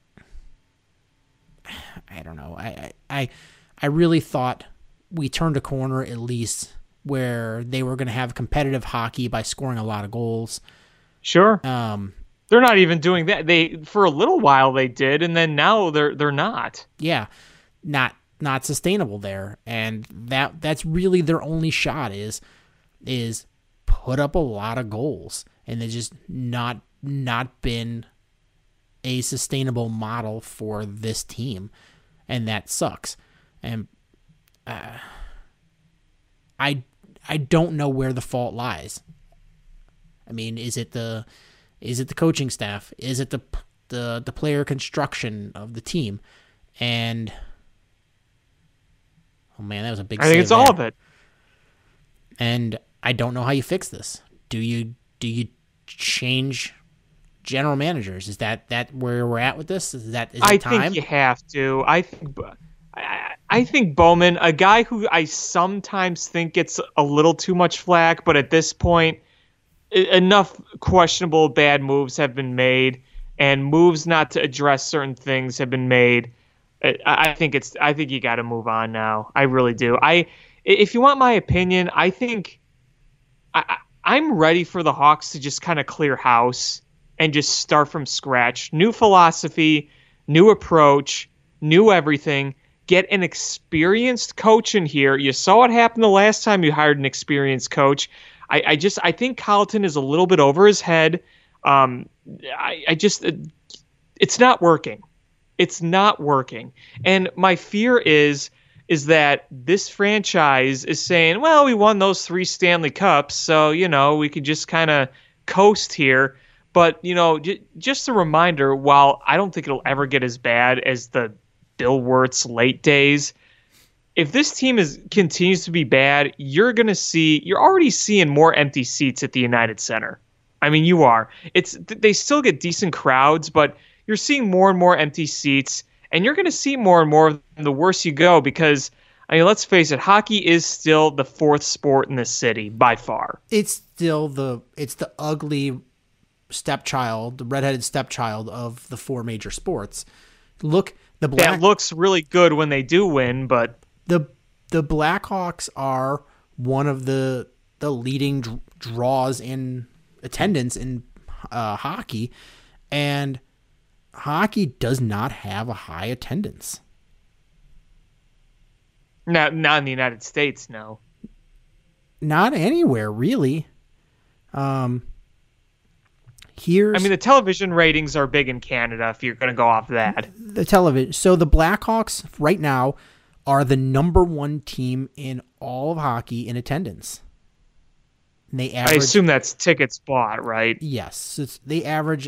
I don't know. I really thought we turned a corner at least where they were going to have competitive hockey by scoring a lot of goals. Sure. They're not even doing that. They for a little while they did, and then now they're not. Yeah, not sustainable there, and that's really their only shot is put up a lot of goals, and they just not been a sustainable model for this team, and that sucks. And I don't know where the fault lies. I mean, is it the coaching staff? Is it the player construction of the team? And oh man, that was a big. I think it's all of it. And I don't know how you fix this. Do you change general managers? Is that where we're at with this? Is it time? Think you have to. I think Bowman, a guy who I sometimes think gets a little too much flack, but at this point, enough questionable bad moves have been made, and moves not to address certain things have been made. I think you got to move on now. I really do. If you want my opinion, I think I'm ready for the Hawks to just kind of clear house and just start from scratch. New philosophy, new approach, new everything. Get an experienced coach in here. You saw what happened the last time you hired an experienced coach. I think Colleton is a little bit over his head. It's not working. It's not working. And my fear is that this franchise is saying, well, we won those 3 Stanley Cups, so, we could just kind of coast here. But, just a reminder, while I don't think it'll ever get as bad as the Bill Wirtz late days, if this team continues to be bad, you're already seeing more empty seats at the United Center. I mean, you are. They still get decent crowds, but you're seeing more and more empty seats, and you're going to see more and more of them the worse you go because, let's face it, hockey is still the 4th sport in the city by far. It's still the ugly stepchild, the redheaded stepchild of the 4 major sports. Look, that looks really good when they do win, but the Blackhawks are one of the leading draws in attendance in hockey, and hockey does not have a high attendance. Not in the United States, no. Not anywhere, really. The television ratings are big in Canada if you're going to go off that. The television. So the Blackhawks right now are the number 1 team in all of hockey in attendance. And I assume that's tickets bought, right? Yes. They average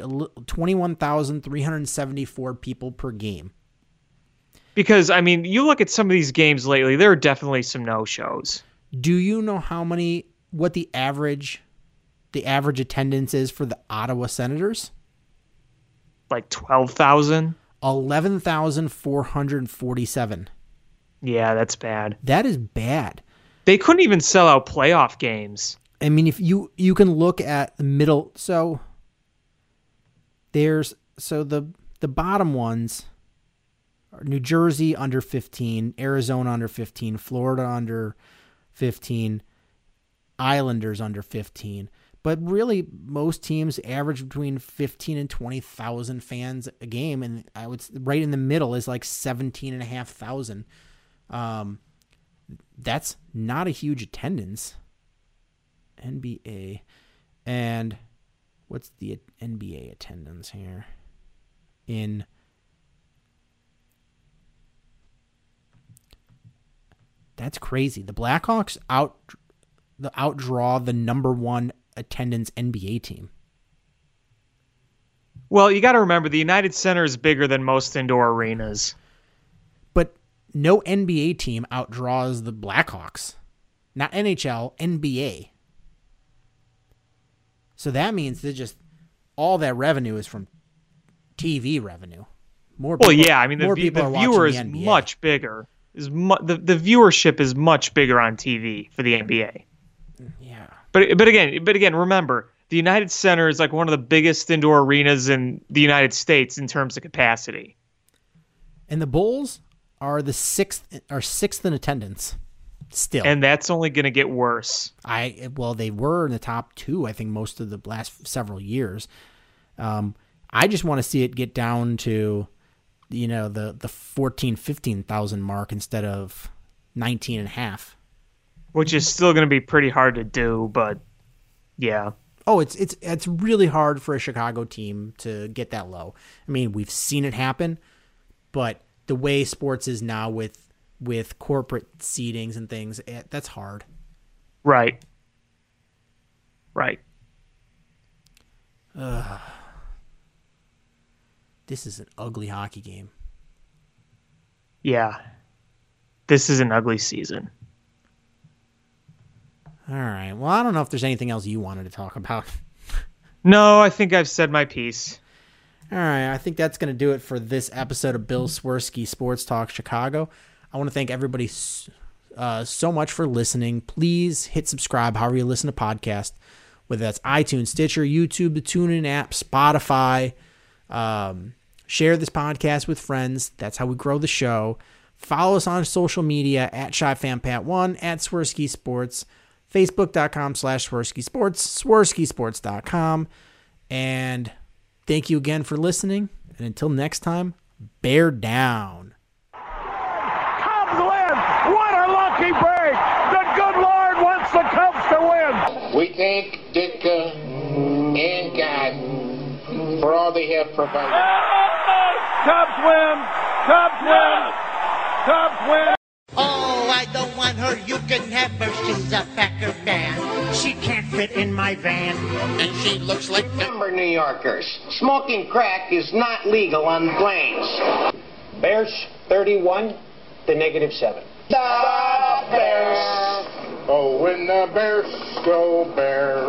21,374 people per game. Because, you look at some of these games lately, there are definitely some no-shows. Do you know how many what the average attendance is for the Ottawa Senators? Like 12,000? 11,447. Yeah, that's bad. That is bad. They couldn't even sell out playoff games. I mean, if you can look at the middle, so the bottom ones are New Jersey under 15, Arizona under 15, Florida under 15, Islanders under 15. But really, most teams average between 15 and 20,000 fans a game, and I would right in the middle is like 17,500. That's not a huge attendance. NBA, and what's the NBA attendance here? That's crazy. The Blackhawks outdraw the number one attendance NBA team. Well, you got to remember the United Center is bigger than most indoor arenas. But no NBA team outdraws the Blackhawks. Not NHL, NBA. So that means that just all that revenue is from TV revenue. Well, yeah, I mean the viewer is much bigger. The viewership is much bigger on TV for the NBA. Yeah. But again, remember, the United Center is like one of the biggest indoor arenas in the United States in terms of capacity. And the Bulls are sixth in attendance still. And that's only going to get worse. They were in the top two, I think, most of the last several years. I just want to see it get down to, the 14, 15,000 mark instead of 19 and a half. Which is still going to be pretty hard to do, but yeah. Oh, it's really hard for a Chicago team to get that low. I mean, we've seen it happen, but the way sports is now with corporate seatings and things, that's hard. Right. This is an ugly hockey game. Yeah. This is an ugly season. All right. Well, I don't know if there's anything else you wanted to talk about. No, I think I've said my piece. All right. I think that's going to do it for this episode of Bill Swirsky Sports Talk Chicago. I want to thank everybody so much for listening. Please hit subscribe however you listen to podcasts, whether that's iTunes, Stitcher, YouTube, the TuneIn app, Spotify. Share this podcast with friends. That's how we grow the show. Follow us on social media at ShyFanPat1, at Swirsky Sports, Facebook.com/Swirsky Sports, SwirskySports.com. And thank you again for listening. And until next time, bear down. Cubs win! What a lucky break! The good Lord wants the Cubs to win! We thank Ditka and God for all they have provided. Cubs win! Cubs win! Cubs win! Oh, I don't want her. You can have her. She's a Packer fan. She can't fit in my van. And she looks like Denver New Yorkers. Smoking crack is not legal on planes. Bears 31 to -7. The Bears! Oh, when the Bears go Bears.